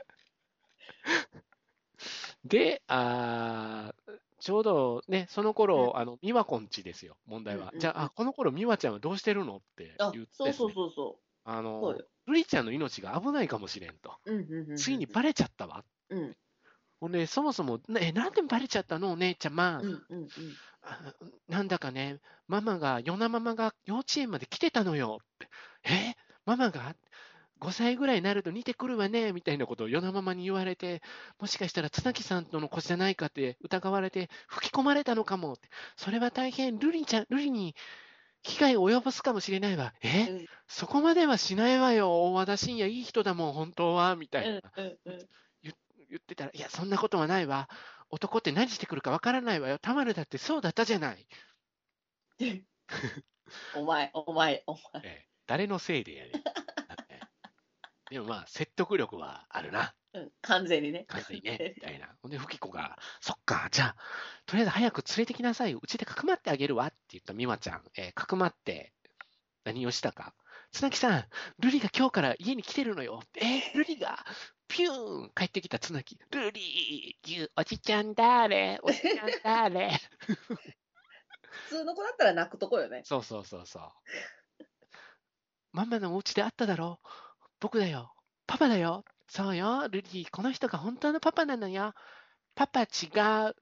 で、あちょうどね、その頃、うん、あの、美和子んちですよ、問題は。うんうんうん、じゃあ、あこの頃美和ちゃんはどうしてるのって言って、ね、 そうそうそうそう。 あの、瑠璃ちゃんの命が危ないかもしれんと。 うんうんうんうん、 ついにバレちゃったわ。 うん、 ほんで、そもそも、え、なんでバレちゃったのお姉ちゃま、 うんうんうん。 なんだかね、ママが、ヨナママが幼稚園まで来てたのよって。えママがごさいぐらいになると似てくるわね、みたいなことをヨナママに言われて、もしかしたら綱木さんとの子じゃないかって疑われて吹き込まれたのかもって。それは大変、ルリちゃん、ルリに危害を及ぼすかもしれないわ。え、うん、そこまではしないわよ。大和田伸也いい人だもん、本当は。みたいな、うんうんうん、言, 言ってたら、いや、そんなことはないわ。男って何してくるかわからないわよ。田丸だってそうだったじゃない。 お前、お前、お前。 え誰のせいでやねん。でもまあ、説得力はあるな。 うん、完全にね。 完全にね。みたいな。ほんで、ふきこが、そっか、じゃあ、とりあえず早く連れてきなさいよ。うちでかくまってあげるわって言った美和ちゃん。えー、かくまって、何をしたか。つなぎさん、ルリが今日から家に来てるのよ。えー、ルリが、ピューン帰ってきたつなぎ。ルリー、ぎゅおじちゃんだーれ、おじちゃんだーれ。 普通の子だったら泣くとこよね。 そうそうそうそう。ママのお家で会っただろ。僕だよ。パパだよ。そうよ、ルリー。この人が本当のパパなのよ。パパ違う。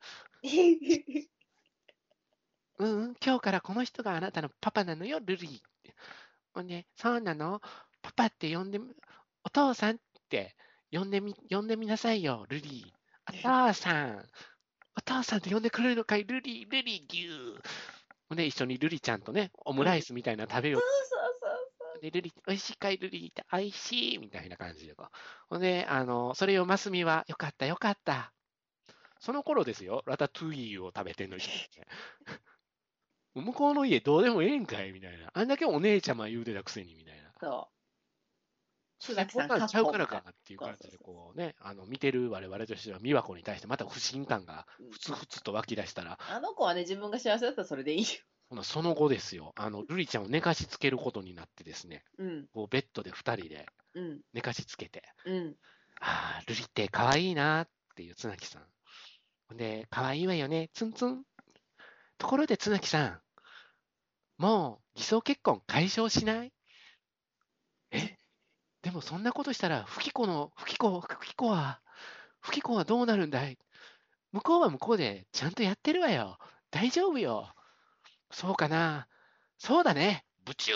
うん、今日からこの人があなたのパパなのよ、ルリー。ほんで、そうなの？パパって呼んで、お父さんって呼んでみ、呼んでみなさいよ、ルリー。お父さん。お父さんって呼んでくれるのかい、ルリー、ルリー、ギュー。ほんで、一緒にルリちゃんとね、オムライスみたいなの食べよう。 そうそうそうそう。 で、ルリ、おいしいかい、ルリーって、おいしいみたいな感じでこう。ほんで、あの、それをマスミは、よかった、よかった。その頃ですよ、ラタトゥイユを食べてんのに。向こうの家どうでもええんかいみたいな。あんだけお姉ちゃま言うてたくせにみたいな。 そう。 須崎さん、こんなんちゃうからかっていう感じで、こうね、あの見てる我々としては、美和子に対してまた不信感がふつふつと湧き出したら、 あの子はね、自分が幸せだったらそれでいいよ。 その後ですよ、あの、瑠璃ちゃんを寝かしつけることになってですね、うん、こうベッドでふたりで寝かしつけて、うん、ああ、瑠璃って可愛いなっていう綱木さん。で、可愛いわよね、ツンツン。ところで綱木さん、もう偽装結婚解消しない？えでもそんなことしたら、吹子の、吹子、吹子は、吹子はどうなるんだい？向こうは向こうでちゃんとやってるわよ。大丈夫よ。そうかな。そうだね。ブチュー。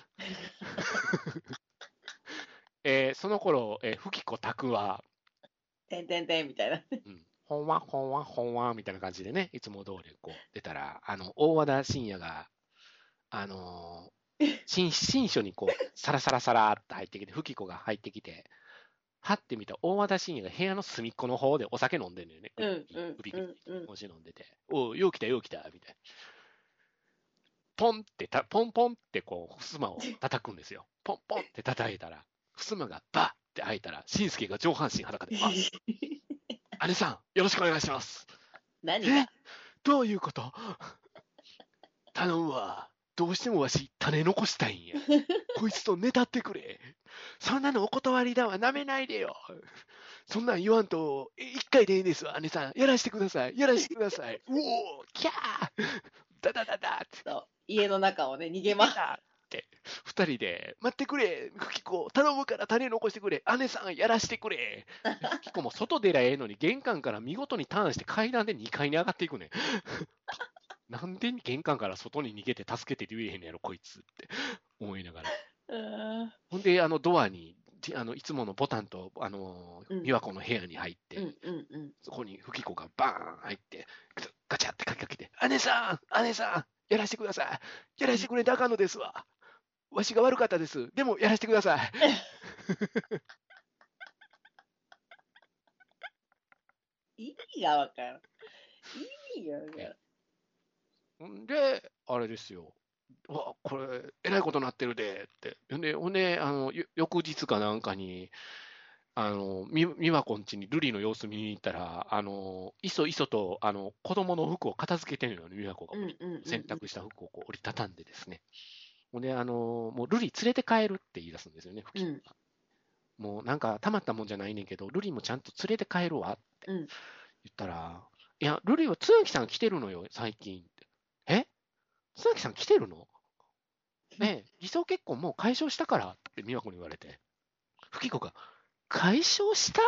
えー、その頃、えー、吹子拓は、 てんてんてんみたいな。 うん。ほんわほんわほんわみたいな感じでね、いつも通りこう出たら、あの、大和田伸也が、あのー、新新書にこう、サラサラサラって入ってきて、吹子が入ってきて、はって見た大和田伸也が部屋の隅っこの方でお酒飲んでんのよね。 うん、うん、 ビビビビビ飲んでて、おう、よう来たよう来た、みたいな。ポンってた、ポンポンってこう、襖を叩くんですよ。ポンポンって叩いたら、襖がバッって開いたら、紳助が上半身裸で、あ、姉さん、よろしくお願いします。 何が？ どういうこと？頼むわ。どうしてもわし、種残したいんや。こいつと寝たってくれ。そんなのお断りだわ。なめないでよ。そんなん言わんと、一回でいいですわ、姉さん。やらしてください。やらしてください。うおー、キャーダダダダって。 そう。家の中をね、逃げま。って。 二人で、待ってくれ。ふきこ、頼むから種残してくれ。姉さん、やらしてくれ。ふきこも外出りゃええのに、玄関から見事にターンして階段でにかいに上がっていくね。なんで玄関から外に逃げて助けてって言えへんのやろ、こいつって思いながら。ほんで、あのドアに、あのいつものボタンと、あのー、美和子の部屋に入って、うんうんうん、そこに吹子がバーン入って、ガチャってかけかけて、姉さん、姉さん、やらせてください。やらせてくれてあかんのですわ。わしが悪かったです。でも、やらせてください。 意味がわからん。意味がわからん。で、あれですよ。わ、これ、えらいことなってるで、って。で、ほんで、あの、翌日かなんかに、あの、み、美和子んちに瑠璃の様子見に行ったら、あの、いそいそと、あの、子供の服を片付けてるのよ、美和子が、うんうんうんうん。洗濯した服をこう折りたたんでですね。ほんで、あの、もう瑠璃連れて帰るって言い出すんですよね、吹き、うん、もうなんか、たまったもんじゃないねんけど、瑠璃もちゃんと連れて帰るわって言ったら、うん、いや、瑠璃は津崎さん来てるのよ、最近って。え津崎さん来てるの？ねえ、偽装結婚もう解消したからって美和子に言われて、吹子が、解消した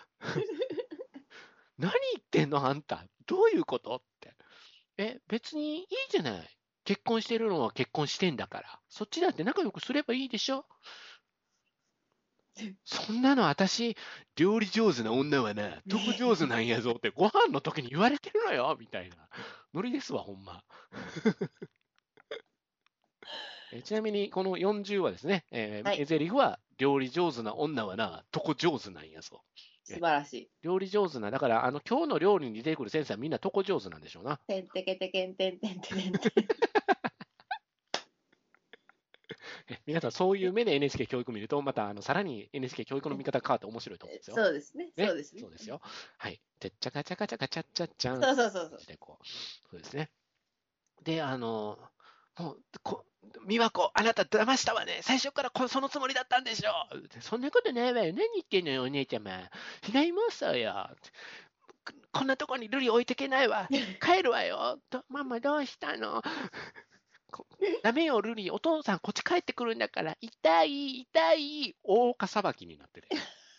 何言ってんのあんた。どういうことって。え、別にいいじゃない。結婚してるのは結婚してんだから。そっちだって仲良くすればいいでしょ。そんなの私、料理上手な女はな、得上手なんやぞってご飯の時に言われてるのよみたいなノリですわ、ほんま。 えちなみに、このよんじゅうはですね、えーはい名台詞は、料理上手な女はな、床上手なんやぞ。 素晴らしい。 料理上手な、だから、あの、今日の料理に出てくる先生はみんな床上手なんでしょうな。 てんてけてけんてんてんてんてん。 え皆さん、そういう目で エヌエイチケー 教育見ると、また、あの、さらに エヌエイチケー 教育の見方が変わって面白いと思うんですよ。 そうですね。 ねそうですね。 そうですよ。はい。てっちゃかちゃかちゃかちゃっちゃっちゃん。 そうそうそうそう。 でこうそうですね。で、あの、もう、こ美和子、あなた騙したわね。最初からこそのつもりだったんでしょ。そんなことないわよ。何言ってんのよ、お姉ちゃま。被害妄想よ。ここんなとこにルリ置いてけないわ。帰るわよ。とママどうしたの？こダメよ、ルリ。お父さんこっち帰ってくるんだから。痛い、痛い。大岡さばきになってる。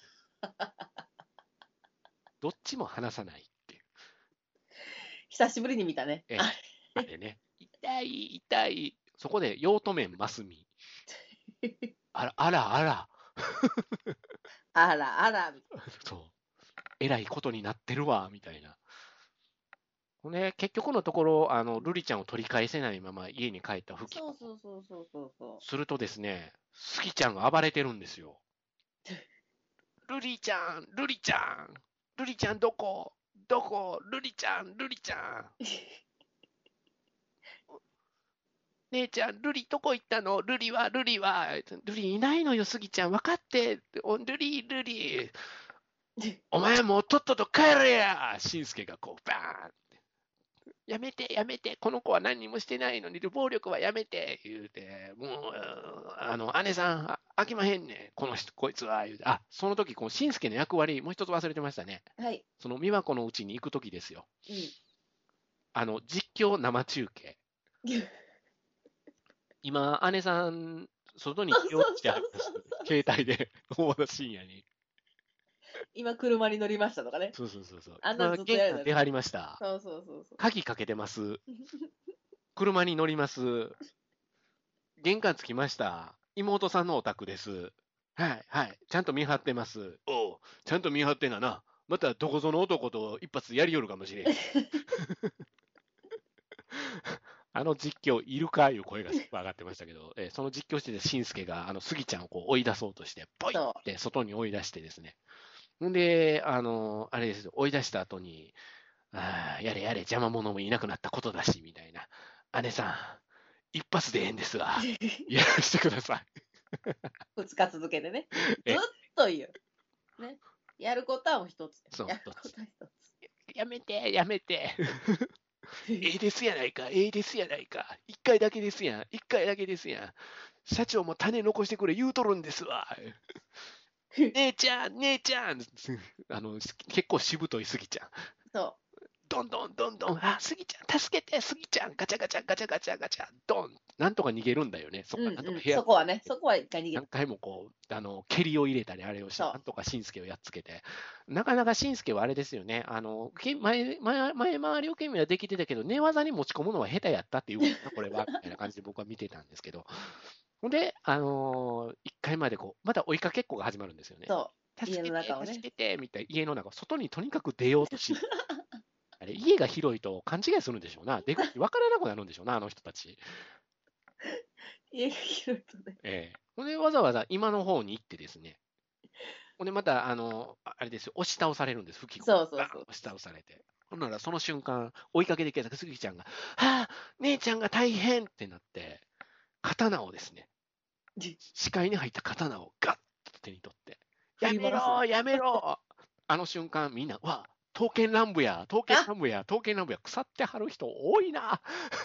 どっちも話さないっていう。 久しぶりに見たね。 ええ、あれね。痛い、痛い。そこで、用途面ますみ。あら、あら、あら。 あらあら。 そう。えらいことになってるわ、みたいな。ね、結局のところ、あの、ルリちゃんを取り返せないまま家に帰ったフキ。 そうそうそうそうそうそするとですね、スギちゃんが暴れてるんですよ。ルリちゃん、ルリちゃん、ルリちゃんどこどこルリちゃん、ルリちゃん。姉ちゃん、ルリどこ行ったのルリは、ルリは。ルリいないのよ、スギちゃん。分かって。おルリ、ルリ。お前もうとっとと帰れやしんすけがこう、バーン。やめて、やめて、この子は何にもしてないのに、暴力はやめて、言うて、もう、あの、姉さん、あ飽きまへんねん、この人、こいつは、言うて、あ、その時、この、しんすけの役割、もう一つ忘れてましたね。 う。はい。 その、美和子のうちに行く時ですよ。 うん。 あの、実況生中継。今、姉さん、外に気をつけてはりますそうそうそうそう。 携帯で、大和田深夜に。 今車に乗りましたとかね。 そうそうそうそう。 あんな今、 ずっとやるの玄関出はりました。 そうそうそうそう。 鍵かけてます。車に乗ります。玄関着きました。妹さんのお宅です。はい、はい。ちゃんと見張ってます。おう、ちゃんと見張ってんだな。またどこぞの男と一発やりよるかもしれん。あの実況、いるかいう声が上がってましたけど、えーその実況してて、しんすけが、あの、スギちゃんをこう追い出そうとして、ポイっそて外に追い出してですね。んで、あの、あれですよ、追い出した後に、ああ、やれやれ、邪魔者もいなくなったことだし、みたいな。姉さん、一発でええんですわ。やらしてください。 う。二日続けてね。ずえっと言う。ね。やることはもう一つ。 そうやることは一やめて、やめて。 つ。 ええですやないか、ええですやないか。一回だけですやん、一回だけですやん。社長も種残してくれ言うとるんですわ。姉ちゃん、姉ちゃん。あの、結構しぶといすぎちゃん。 そどんどんどんどん、あ、スギちゃん、助けて、スギちゃん、ガチャガチャガチャガチャガチャ、ドン。なんとか逃げるんだよね。そっう。うか、 んうん。 なんとか部屋そこはね、そこは一回逃げる。 何回もこう、あの、蹴りを入れたり、あれをして、 そうなんとかしんすけをやっつけて。なかなかしんすけはあれですよね。あの、け前、前、前回り受け身はできてたけど、寝技に持ち込むのは下手やったっていうことな、これは、みたいな感じで僕は見てたんですけど。ほんで、あのー一回までこう、また追いかけっこが始まるんですよね。 そう。家助けて、 の中をね。 助けて、みたいな、家の中、外にとにかく出ようとし、あれ、家が広いと勘違いするんでしょうな。出口分からなくなるんでしょうな、あの人たち。 家が広いとね。 ええほんで、わざわざ今の方に行ってですね。ほんで、また、あの、あれですよ、押し倒されるんです、吹き子。 そうそうそうバーン押し倒されて。ほんなら、その瞬間、追いかけてきた杉ちゃんが、はあ、姉ちゃんが大変ってなって、刀をですね、視界に入った刀をガッと手に取って、やめろ、やめろ。あの瞬間、みんな、わ、刀剣乱舞や、刀剣乱舞や、刀剣乱舞や、腐ってはる人多いな。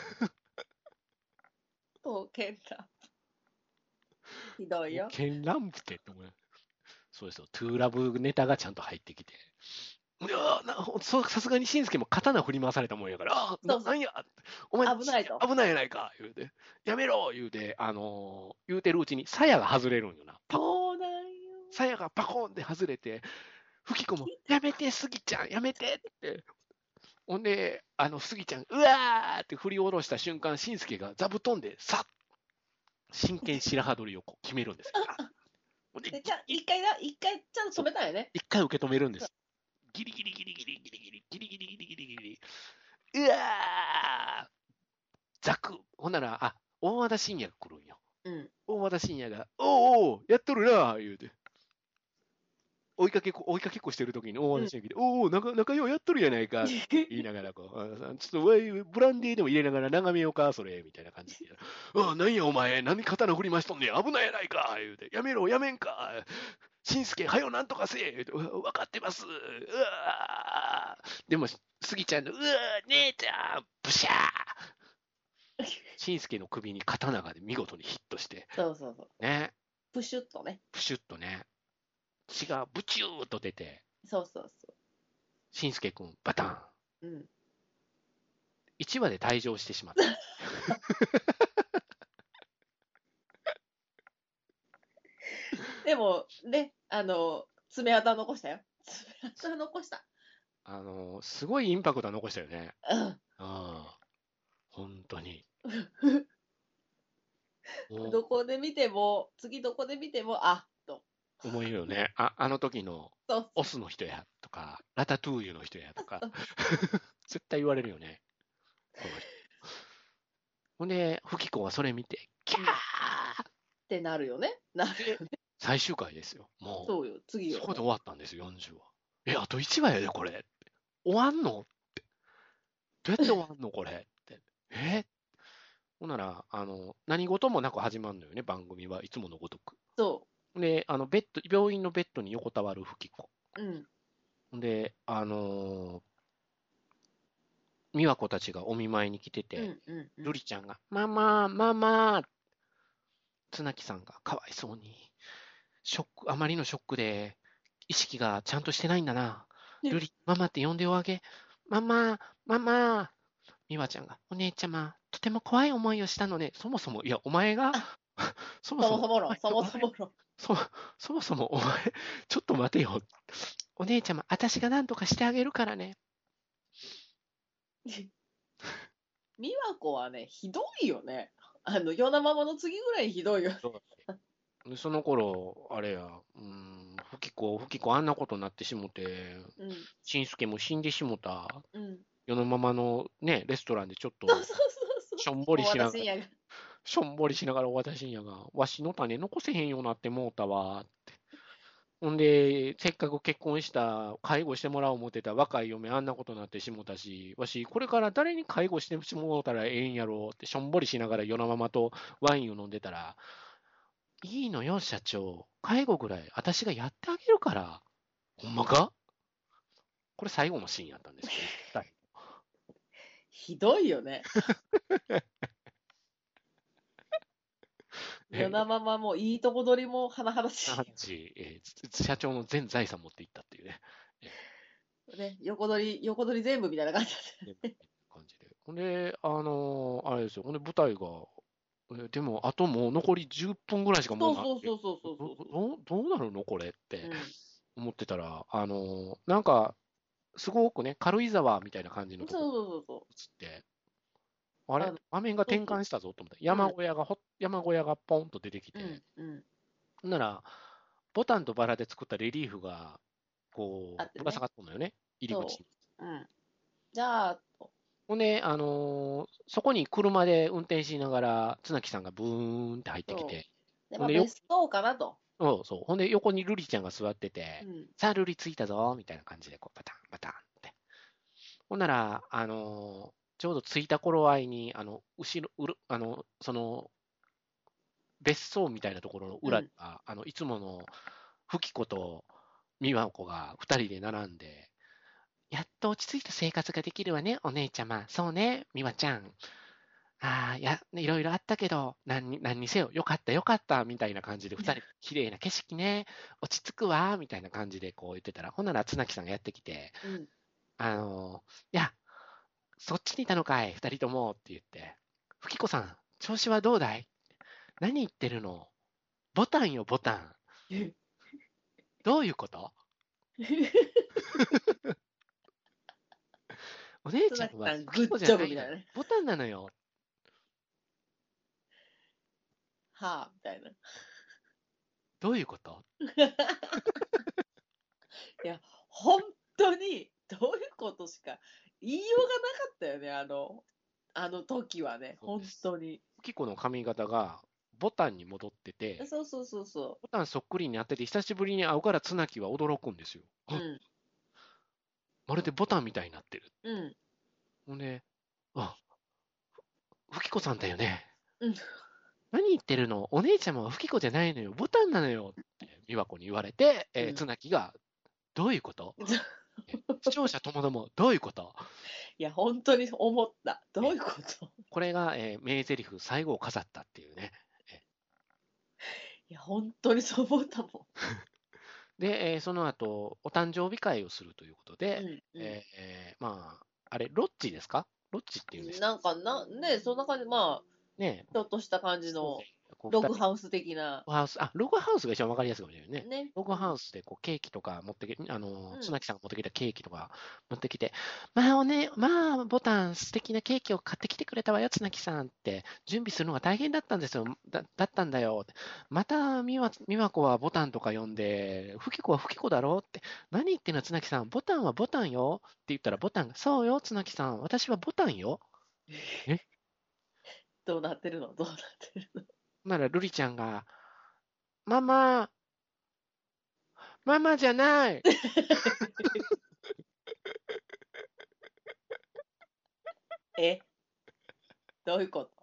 刀剣だ。ひどいよ。 刀剣乱舞ってって思う。そうですよ、トゥーラブネタがちゃんと入ってきて。いやなそうさすがにしんすけも刀振り回されたもんやから、あななんや、お前、 危ないと。 危ないやないか、言うて、やめろ、言うて、あのー言うてるうちに、鞘が外れるんよな。 そうなんよ。 鞘がパコーンって外れて、吹き子も、やめて、スギちゃん、やめてって。ほんで、あの、スギちゃん、うわーって振り下ろした瞬間、しんすけが座布団で、さっ、真剣白羽取りをこう決めるんですよ。ほんで、 で、ちゃん、一回な、一回ちゃんと止めたんよね。 一回受け止めるんです。ギリギリギリギリギリギリギリギリギリギリギリ。うわーザクほんなら、あ、大和田信也が来るんよ。 うん。 大和田信也が、おうおう、やっとるな、言うて。追いかけっこ、追いかけっこしてる時に大和田信也来て、おうおう、仲仲ようやっとるやないか、って言いながらこう、あちょっとわいブランデーでも入れながら眺めようか、それ、みたいな感じで。ああ、なんやお前、何刀振りましとんねん、危ないやないか、言うて。やめろ、やめんか。しんすけ、はよなんとかせえ、言うて。分かってます。うわでも、スギちゃんの、うわ姉ちゃん、ブシャー。しんすけの首に刀が見事にヒットして。 そうそうそう。 ね。 プシュッとね。 プシュッとね。血がブチューっと出て。 そうそうそしんすけくん、バタン。 う。うん。 いちわで退場してしまった。 でも、ね、あの、爪痕残したよ。爪痕残した。 あの、すごいインパクトは残したよね。 うん。 ああ、本当に。 どこで見ても、次どこで見ても、あ、と。 思うよね。あ、あの時のそうオスの人やとか、ラタトゥーユの人やとか、絶対言われるよね。この人。ほんで、フキコはそれ見て、キャーってなるよね。なるよね。 最終回ですよ。もう、 そうよ、次よ。 そこで終わったんですよ、よんじゅうわ。え、あといちわやで、これ。終わんのって。どうやって終わんのこれって。えほんなら、あの、何事もなく始まるのよね、番組はいつものごとく。 そで、あの、ベッド、病院のベッドに横たわるフキコ。 う。うん。 ほんで、あのー美和子たちがお見舞いに来てうて、 んうんうん。 瑠璃ちゃんが、ママ、ママ、綱木さんがかわいそうに、ショック、あまりのショックで、意識がちゃんとしてないんだな。瑠璃、ママって呼んでおあげ。ママ、ママ、美和ちゃんが、お姉ちゃま、とても怖い思いをしたのね。そもそも、いや、お前が、そもそそも、 もそも論、そもお前そも論。 そそもそも、お前、ちょっと待てよ。お姉ちゃま、私が何とかしてあげるからね。 美和子はね、ひどいよね。あの、夜なママの次ぐらいひどいよ。 でその頃、あれや、うん、ふきこ、ふきこあんなことになってしもて、 うん。 しんすけも死んでしもた。 うん。 世のままのね、レストランでちょっと、 そうそうそうしょんそう。もうぼりしながら、 私やが。 しょんぼりしながら私んやが、わしの種残せへんようなってもうたわ、って。ほんで、せっかく結婚した、介護してもらおう思ってた若い嫁あんなことになってしもたし、わし、これから誰に介護してもうたらええんやろうって、しょんぼりしながら世のままとワインを飲んでたら、いいのよ、社長。介護ぐらい私がやってあげるから。ほんまかこれ最後のシーンやったんですけど、 ひどいよね。 え夜なママもいいとこ取りも甚だしハッチ、えー社長の全財産持っていったっていうね。 い。ね、横取り、横取り全部みたいな感じだったね感じで。ほんで、あのーあれですよ、ほんで舞台が、えでも、あともう残りじゅっぷんぐらいしかもうそうなって、 そうそうそうそうそうどどどうなるのこれってう。 思ってたら、あのーなんか、すごくね、軽井沢みたいな感じうん。 のとこそうそうそうそ映って、あれあの画面がそうそう転換したぞと思った。山小屋がほ、山小屋がポンと出てきう。うて、 んうん。 ほんなら、ボタンとバラで作ったレリーフが、こう、ぶら下あってね。 がっとんのよね、入り口そに。 う。うん。じゃあ、 ほんで、あのーそこに車で運転しながら、綱木さんがブーンって入ってきそて、 う。で、まあ、 ほんでよ、 別荘かなと。 そうそう、ほんで横に瑠璃ちゃんが座ってて、 うん。 さあ、瑠璃着いたぞ、みたいな感じで、こう、バタン、バタンって。ほんなら、あのーちょうど着いた頃合いに、あの、後ろ、うるあの、その、別荘みたいなところの裏には、あの、いつもの、フキコと美和子が二人で並んで、やっと落ち着いた生活ができるわね、お姉ちゃま。そうね、美和ちゃん。ああ、いや、いろいろあったけど、何に、何にせよ、よかったよかった、みたいな感じで、二人、綺麗な景色ね、落ち着くわ、みたいな感じでこう言ってたら、ほんなら綱木さんがやってきて、 うん。 あのいや、そっちにいたのかい、二人とも、って言って、ふきこさん、調子はどうだい何言ってるのボタンよ、ボタン。どういうことお姉ちゃんはつなきさん、 ふきこグッジョじゃないのよ。 ブみたいなね。 ボタンなのよ。 はあ、みたいな。いどういうことや、本当に、どういうことしか言いようがなかったよね、あの、あの時はね、本そうです。 当に。 ふきこの髪型が、 ボタンに戻ってて、 そうそうそうそボタンそっくりになってて、久しぶりに会うから綱木は驚くんですよ。 う。うん。 まるでボタンみたいになってる。 うん。 ほんで、あ、ふきこさんだよね。 うん。 何言ってるの、お姉ちゃまはふきこじゃないのよ。ボタンなのよ。って美和子に言われて、えーうん綱木が、どういうこと視聴者ともども、どういうこといや、本当に思った。どういうこと？ これが、えー名台詞最後を飾ったっていうね。 いや、本当にそう思ったもん。 で、えーその後、お誕生日会をするということで、 うんうんえーまあ、あれ、ロッジですかロッジっていうんですかなんかな、ね、そんな感じ、まあ、 ね。 ちょっとした感じのこうログハウス的な。 ログハウス、あ、ログハウスが一番わかりやすいかもしれないね。 ね。 ログハウスでこうケーキとか持ってきあの、 うん綱木さんが持ってきたケーキとか持ってきて、まあおね、まあボタン素敵なケーキを買ってきてくれたわよ、綱木さんって、準備するのが大変だったんですよ、だだったんだよ。また美和美和子はボタンとか呼んで、ふきこはふきこだろって、何言ってんの、綱木さん、ボタンはボタンよって言ったら、ボタンが、そうよ、綱木さん、私はボタンよ。えどうなってるのどうなってるの？ なら、瑠璃ちゃんが、ママ、ママじゃない。 え、どういうこと？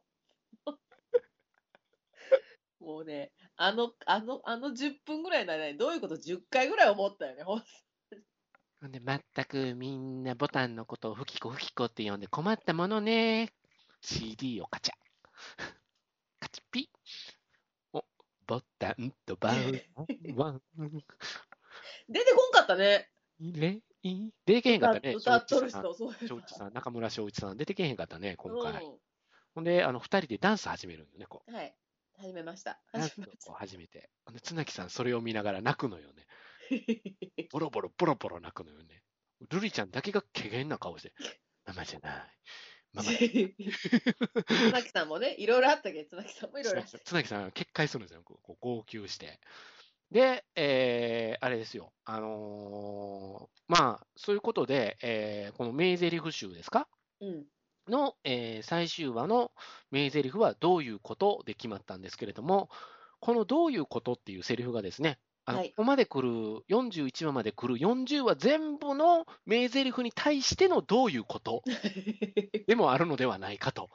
もうね、あの、あの、あのじゅっぷんぐらいの間にどういうこと？ じゅっ 回ぐらい思ったよね、ほんほんで、全くみんなボタンのことをふきこふきこって呼んで困ったものね。シーディー をカチャ。カチピ。お、ボタンとバウワン。 出てこんかったね。 入れい。出てけへんかったね。 歌っとるさん。 人、そういえば。 正一さん、中村正一さん。出てけへんかったね、今回。 うほんで、あの、二人でダンス始めるんよね、こう。 ん。はい。始めました。 ダンスをこう始めて。ほんで、綱木さん、それを見ながら泣くのよね。ボロボロ、ボロボロ泣くのよね。ルリちゃんだけが怪げな顔して、ママじゃない。ママ。 綱木さんもね、いろいろあったけど、綱木さんもいろいろあった。 綱木さん、決壊するんですよ、こうこう号泣して。で、えー、あれですよ、あのーまあ、そういうことで、えーこの名台詞集ですかうん。 の、えー最終話の名台詞はどういうことで決まったんですけれども、このどういうことっていうセリフがですね、あのはいここまで来る、よんじゅういちわまで来るよんじゅうわ全部の名台詞に対してのどういうことでもあるのではないかと。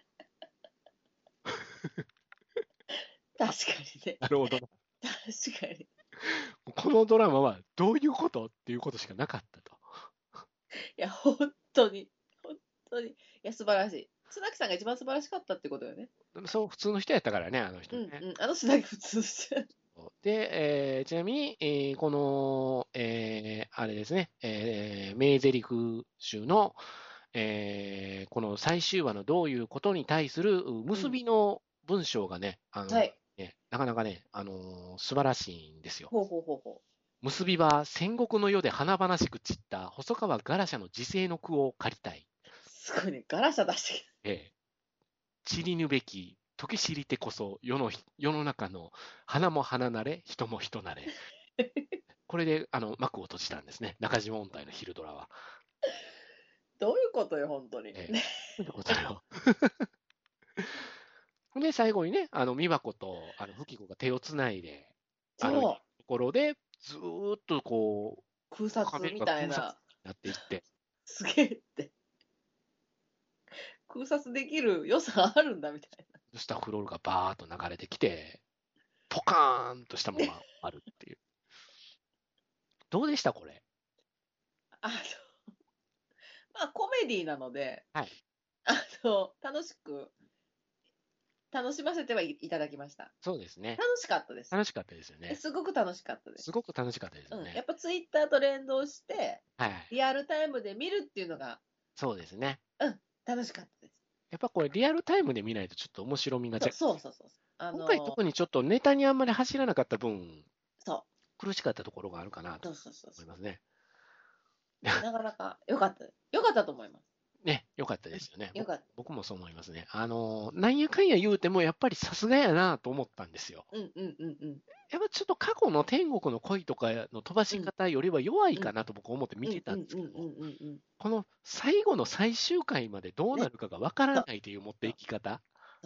確かにね。 なるほど。 確かに。 このドラマはどういうことっていうことしかなかったと。 いや、本当に、本当に。いや、素晴らしい。綱木さんが一番素晴らしかったってことよね。 そう、普通の人やったからね、あの人ね。 うんうん。あの人だけ普通してる。 で、えーちなみに、えーこの、えーあれですね、えー名台詞集の、えーこの最終話のどういうことに対する結びの文章がね、あのはい。 ねなかなかね、あのー素晴らしいんですよ。 ほうほうほうほ結びは戦国の世で華々しく散った細川ガラシャの時世の句を借りたい。 う。すごいね。ガラシャ出してきええ散りぬべき時知りてこそ世の世の中の花も花なれ、人も人なれ。これであの幕を閉じたんですね、中島音体の昼ドラは。 た。どういうことよ、本当に。 ええそういうことよ。で、最後にね、あの美和子とあの吹子が手をつないで、あのそう。 ところで、ずーっとこう、 空撮みたいな。 なっていって、 すげえって。空撮できる良さあるんだみたいな。 スタッフロールがバーっと流れてきて、ポカーンとしたままあるっていう。どうでしたこれ。 あの、まあコメディなので、 はい。 あの、楽しく、楽しませてはいただきました。 そうですね。 楽しかったです。 楽しかったですよね。 すごく楽しかったです。 すごく楽しかったですようん。 ね。 やっぱツイッターと連動して、 はい。 リアルタイムで見るっていうのが、 そうですね。 うん、楽しかったです。 やっぱこれリアルタイムで見ないとちょっと面白みがそう若干そうそうそう。あ今の回特にちょっとネタにあんまり走らなかった分、 そ苦しかったところがあるかなう。 とそうそうそうそ思いますね。 う。なかなか良かった。良かったと思います。 ね、良かったですよね。 良かった。 僕もそう思いますね。あの、なんやかんや言うても、やっぱりさすがやなと思ったんですよ。 うんうんうんうん。 やっぱちょっと過去の天国の恋とかの飛ばし方よりは弱いかなと僕思って見てたんですけど、この最後の最終回までどうなるかがわからないという持っていき方。 そう。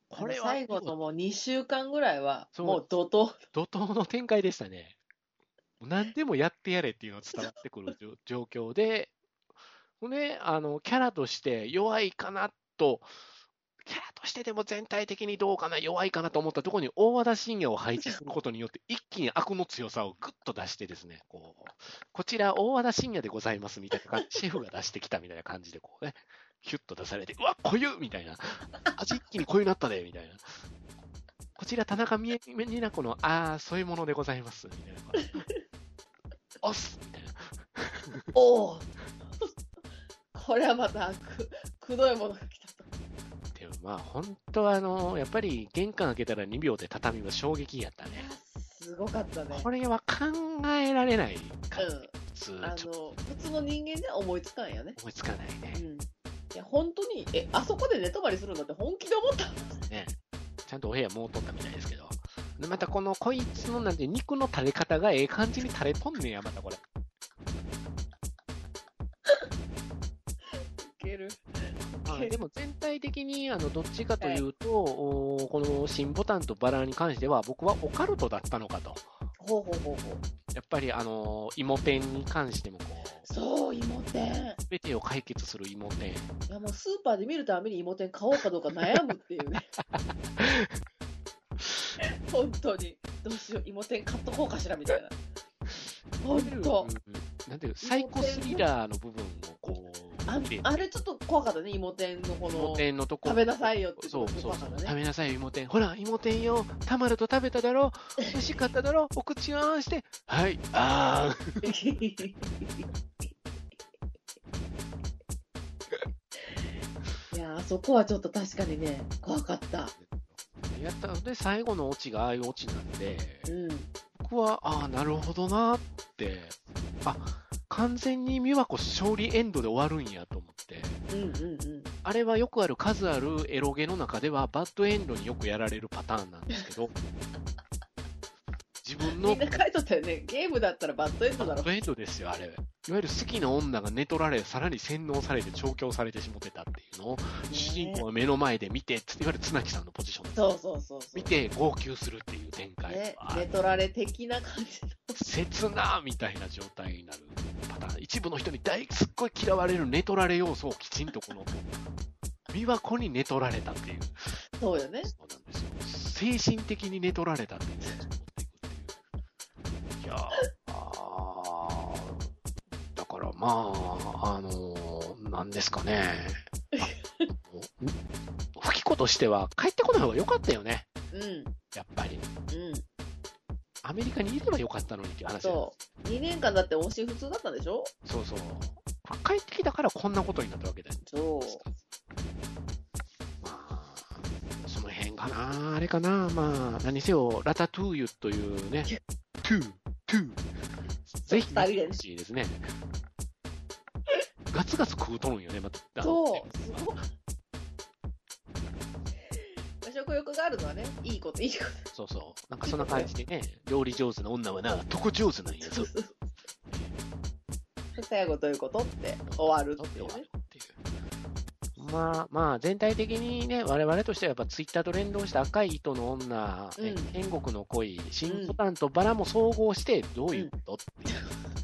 これは最後のもうにしゅうかんぐらいは、もう怒涛。 怒涛の展開でしたね。何でもやってやれっていうのが伝わってくる状況で、ね、あの、キャラとして弱いかなと、キャラとしてでも全体的にどうかな、弱いかなと思ったところに大和田信也を配置することによって、一気に悪の強さをぐっと出してですね、こう、こちら大和田信也でございますみたいな感じ、シェフが出してきたみたいな感じで、こうね、ヒュッと出されて、うわ、濃ゆみたいな、味一気に濃ゆなったで、みたいな。こちら田中美奈子の、ああ、そういうものでございます、みたいな。おっすみたいな。 おおこれはまたく、くどいものが来たと。 でもまあ、本当はあの、やっぱり玄関開けたらにびょうで畳は衝撃やったね。 すごかったね。 これは考えられないか、 うん、普通あの普通の人間じゃ思いつかんよね。 思いつかないね。うん、いや、本当に、え、あそこで寝泊まりするんだって本気で思ったんですね。ちゃんとお部屋もうとったみたいですけど。でまたこのこいつのなんて肉の垂れ方がええ感じに垂れとんねんや、またこれ。でも全体的にあのどっちかというと、はい、この新ボタンとバラに関しては僕はオカルトだったのかと。 ほうほうほうほう。 やっぱりあの芋天に関してもこう。そう、芋天。 すべてを解決する芋天。いやもうスーパーで見るたびに芋天買おうかどうか悩むっていうね。本当に。どうしよう、芋天買っとこうかしらみたいな。本当。 なんていうサイコスリラーの部分をこう。 あ, あれちょっと怖かったね、芋天のこの。 芋天のとこ。 食べなさいよってそうそうそう。食べなさいよ、芋天。ほら、芋天よ。たまると食べただろ。美味しかっただろ。お口をあんして。はい、あー。 いや、あそこはちょっと確かにね、怖かった。 やったので、最後のオチがああいうオチなんで、 うん、 僕は、ああ、なるほどなって、あ、完全に美和子勝利エンドで終わるんやと思って、 うんうんうん、 あれはよくある数あるエロゲの中ではバッドエンドによくやられるパターンなんですけど、自分の。 みんな書いとったよね。ゲームだったらバッドエンドだろ。 バッドエンドですよ、あれ。いわゆる好きな女が寝取られ、さらに洗脳されて調教されてしもてたっていうのを、主人公が目の前で見て、いわゆる綱木さんのポジションでそうそうそうそう見て号泣するっていう展開。 ね、寝取られ的な感じの。 切なみたいな状態になるパターン。一部の人に大すっごい嫌われる寝取られ要素をきちんとこの、美和子に寝取られたっていう。 そうよね。 そうなんですよ。精神的に寝取られたっていう。いやー。まあ、あのー、なんですかね。吹き子としては帰ってこない方が良かったよね。 うん。 やっぱり。 うん。 アメリカにいればよかったのにっていう話。 そう。にねんかんだって音信不通だったんでしょ？ そうそう。帰ってきたからこんなことになったわけだよ。 そう。 まあ、その辺かな。あれかな。まあ、何せよ、ラタトゥーユというね。トゥー、トゥー。ぜひ、欲しいですね。ガツガツ食うとるんよね、また。 そう。すごい。食欲があるのはね、いいこと、いいこと。そうそう。なんかそんな感じでね、料理上手な女はな、床上手なんやぞ。 最後どういうことって終わるっていうね。 まあまあ、全体的にね、我々としてはやっぱツイッターと連動した赤い糸の女、うん、天国の恋、新ボタンとバラも総合してどういうこと、うん、っていう。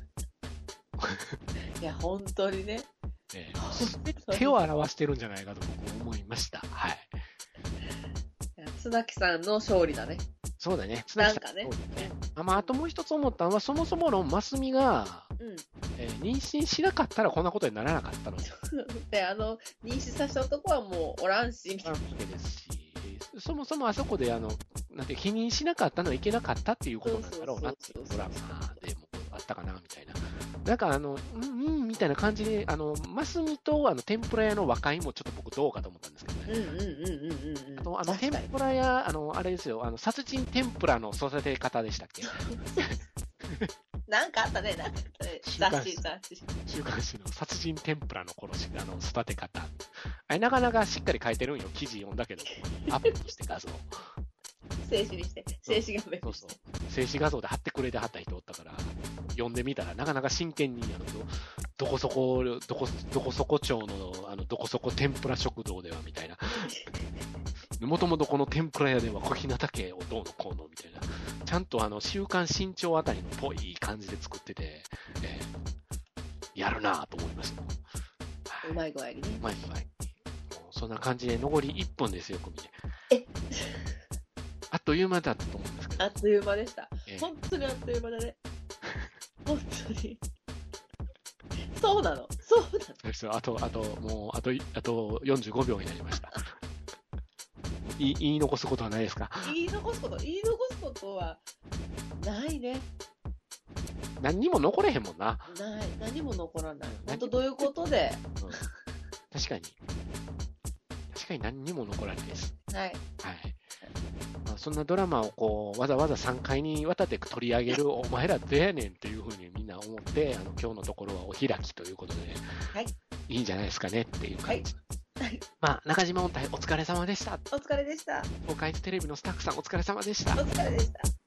いや、本当にね。 えー、手を表してるんじゃないかと僕思いました。はい。 綱木さんの勝利だね。 そうだね。綱木さん。なんかね。ねあまあ、あともう一つ思ったのは、そもそものマスミが、うんえー、妊娠しなかったらこんなことにならなかったの。 で、あの、妊娠させた男はもうおらんし、みたいな。わけですし、そもそもあそこで、あの、なんて、否認しなかったのはいけなかったっていうことなんだろうなっていうドラマでもあったかな、みたいな。なんかあの、うんうんみたいな感じで、あの、マスミとあの天ぷら屋の和解もちょっと僕どうかと思ったんですけどね。 うんうんうんうんうん。 あと、あの、天ぷら屋、あの、あれですよ、あの、殺人天ぷらの育て方でしたっけなんかあったね、なんかあったね。雑誌、雑誌。 週刊誌の殺人天ぷらの殺し、あの、育て方。あれ、なかなかしっかり書いてるんよ、記事読んだけど、アップして画像。 静止にして、静止画面そうそう。静止画像で貼ってくれてはった人おったから、読んでみたら、なかなか真剣に、あの、どこそこ、どこ、どこそこ町の、あの、どこそこ天ぷら食堂では、みたいな。 もともとこの天ぷら屋では小日向家をどうのこうのみたいな、ちゃんとあの週刊新潮あたりのぽい感じで作ってて、えー、やるなぁと思いました。 うまい具合にね。 うまい具合に。もうそんな感じで残りいっぷんですよ、組で。 えあっという間だったと思うんですけど。 あっという間でした。 えー、 本当にあっという間だね。本当に。そうなの。そうなの。あと、あと、もう、あと、あとよんじゅうごびょうになりました。言い、言い残すことはないですか？ 言い残すこと、言い残すことはないね。 何にも残れへんもんな。 ない。何も残らない。本当どういうことで、 うん、確かに。確かに何にも残らないです。 はい。はい。 まあ、そんなドラマをこうわざわざさんかいにわたって取り上げるお前らどやねんっていうふうにみんな思って、あの今日のところはお開きということで、はい、いいんじゃないですかねっていう感じ。はい。まあ、中島音体お疲れ様でした。 お疲れでした。 東海テレビのスタッフさんお疲れ様でした。 お疲れでした。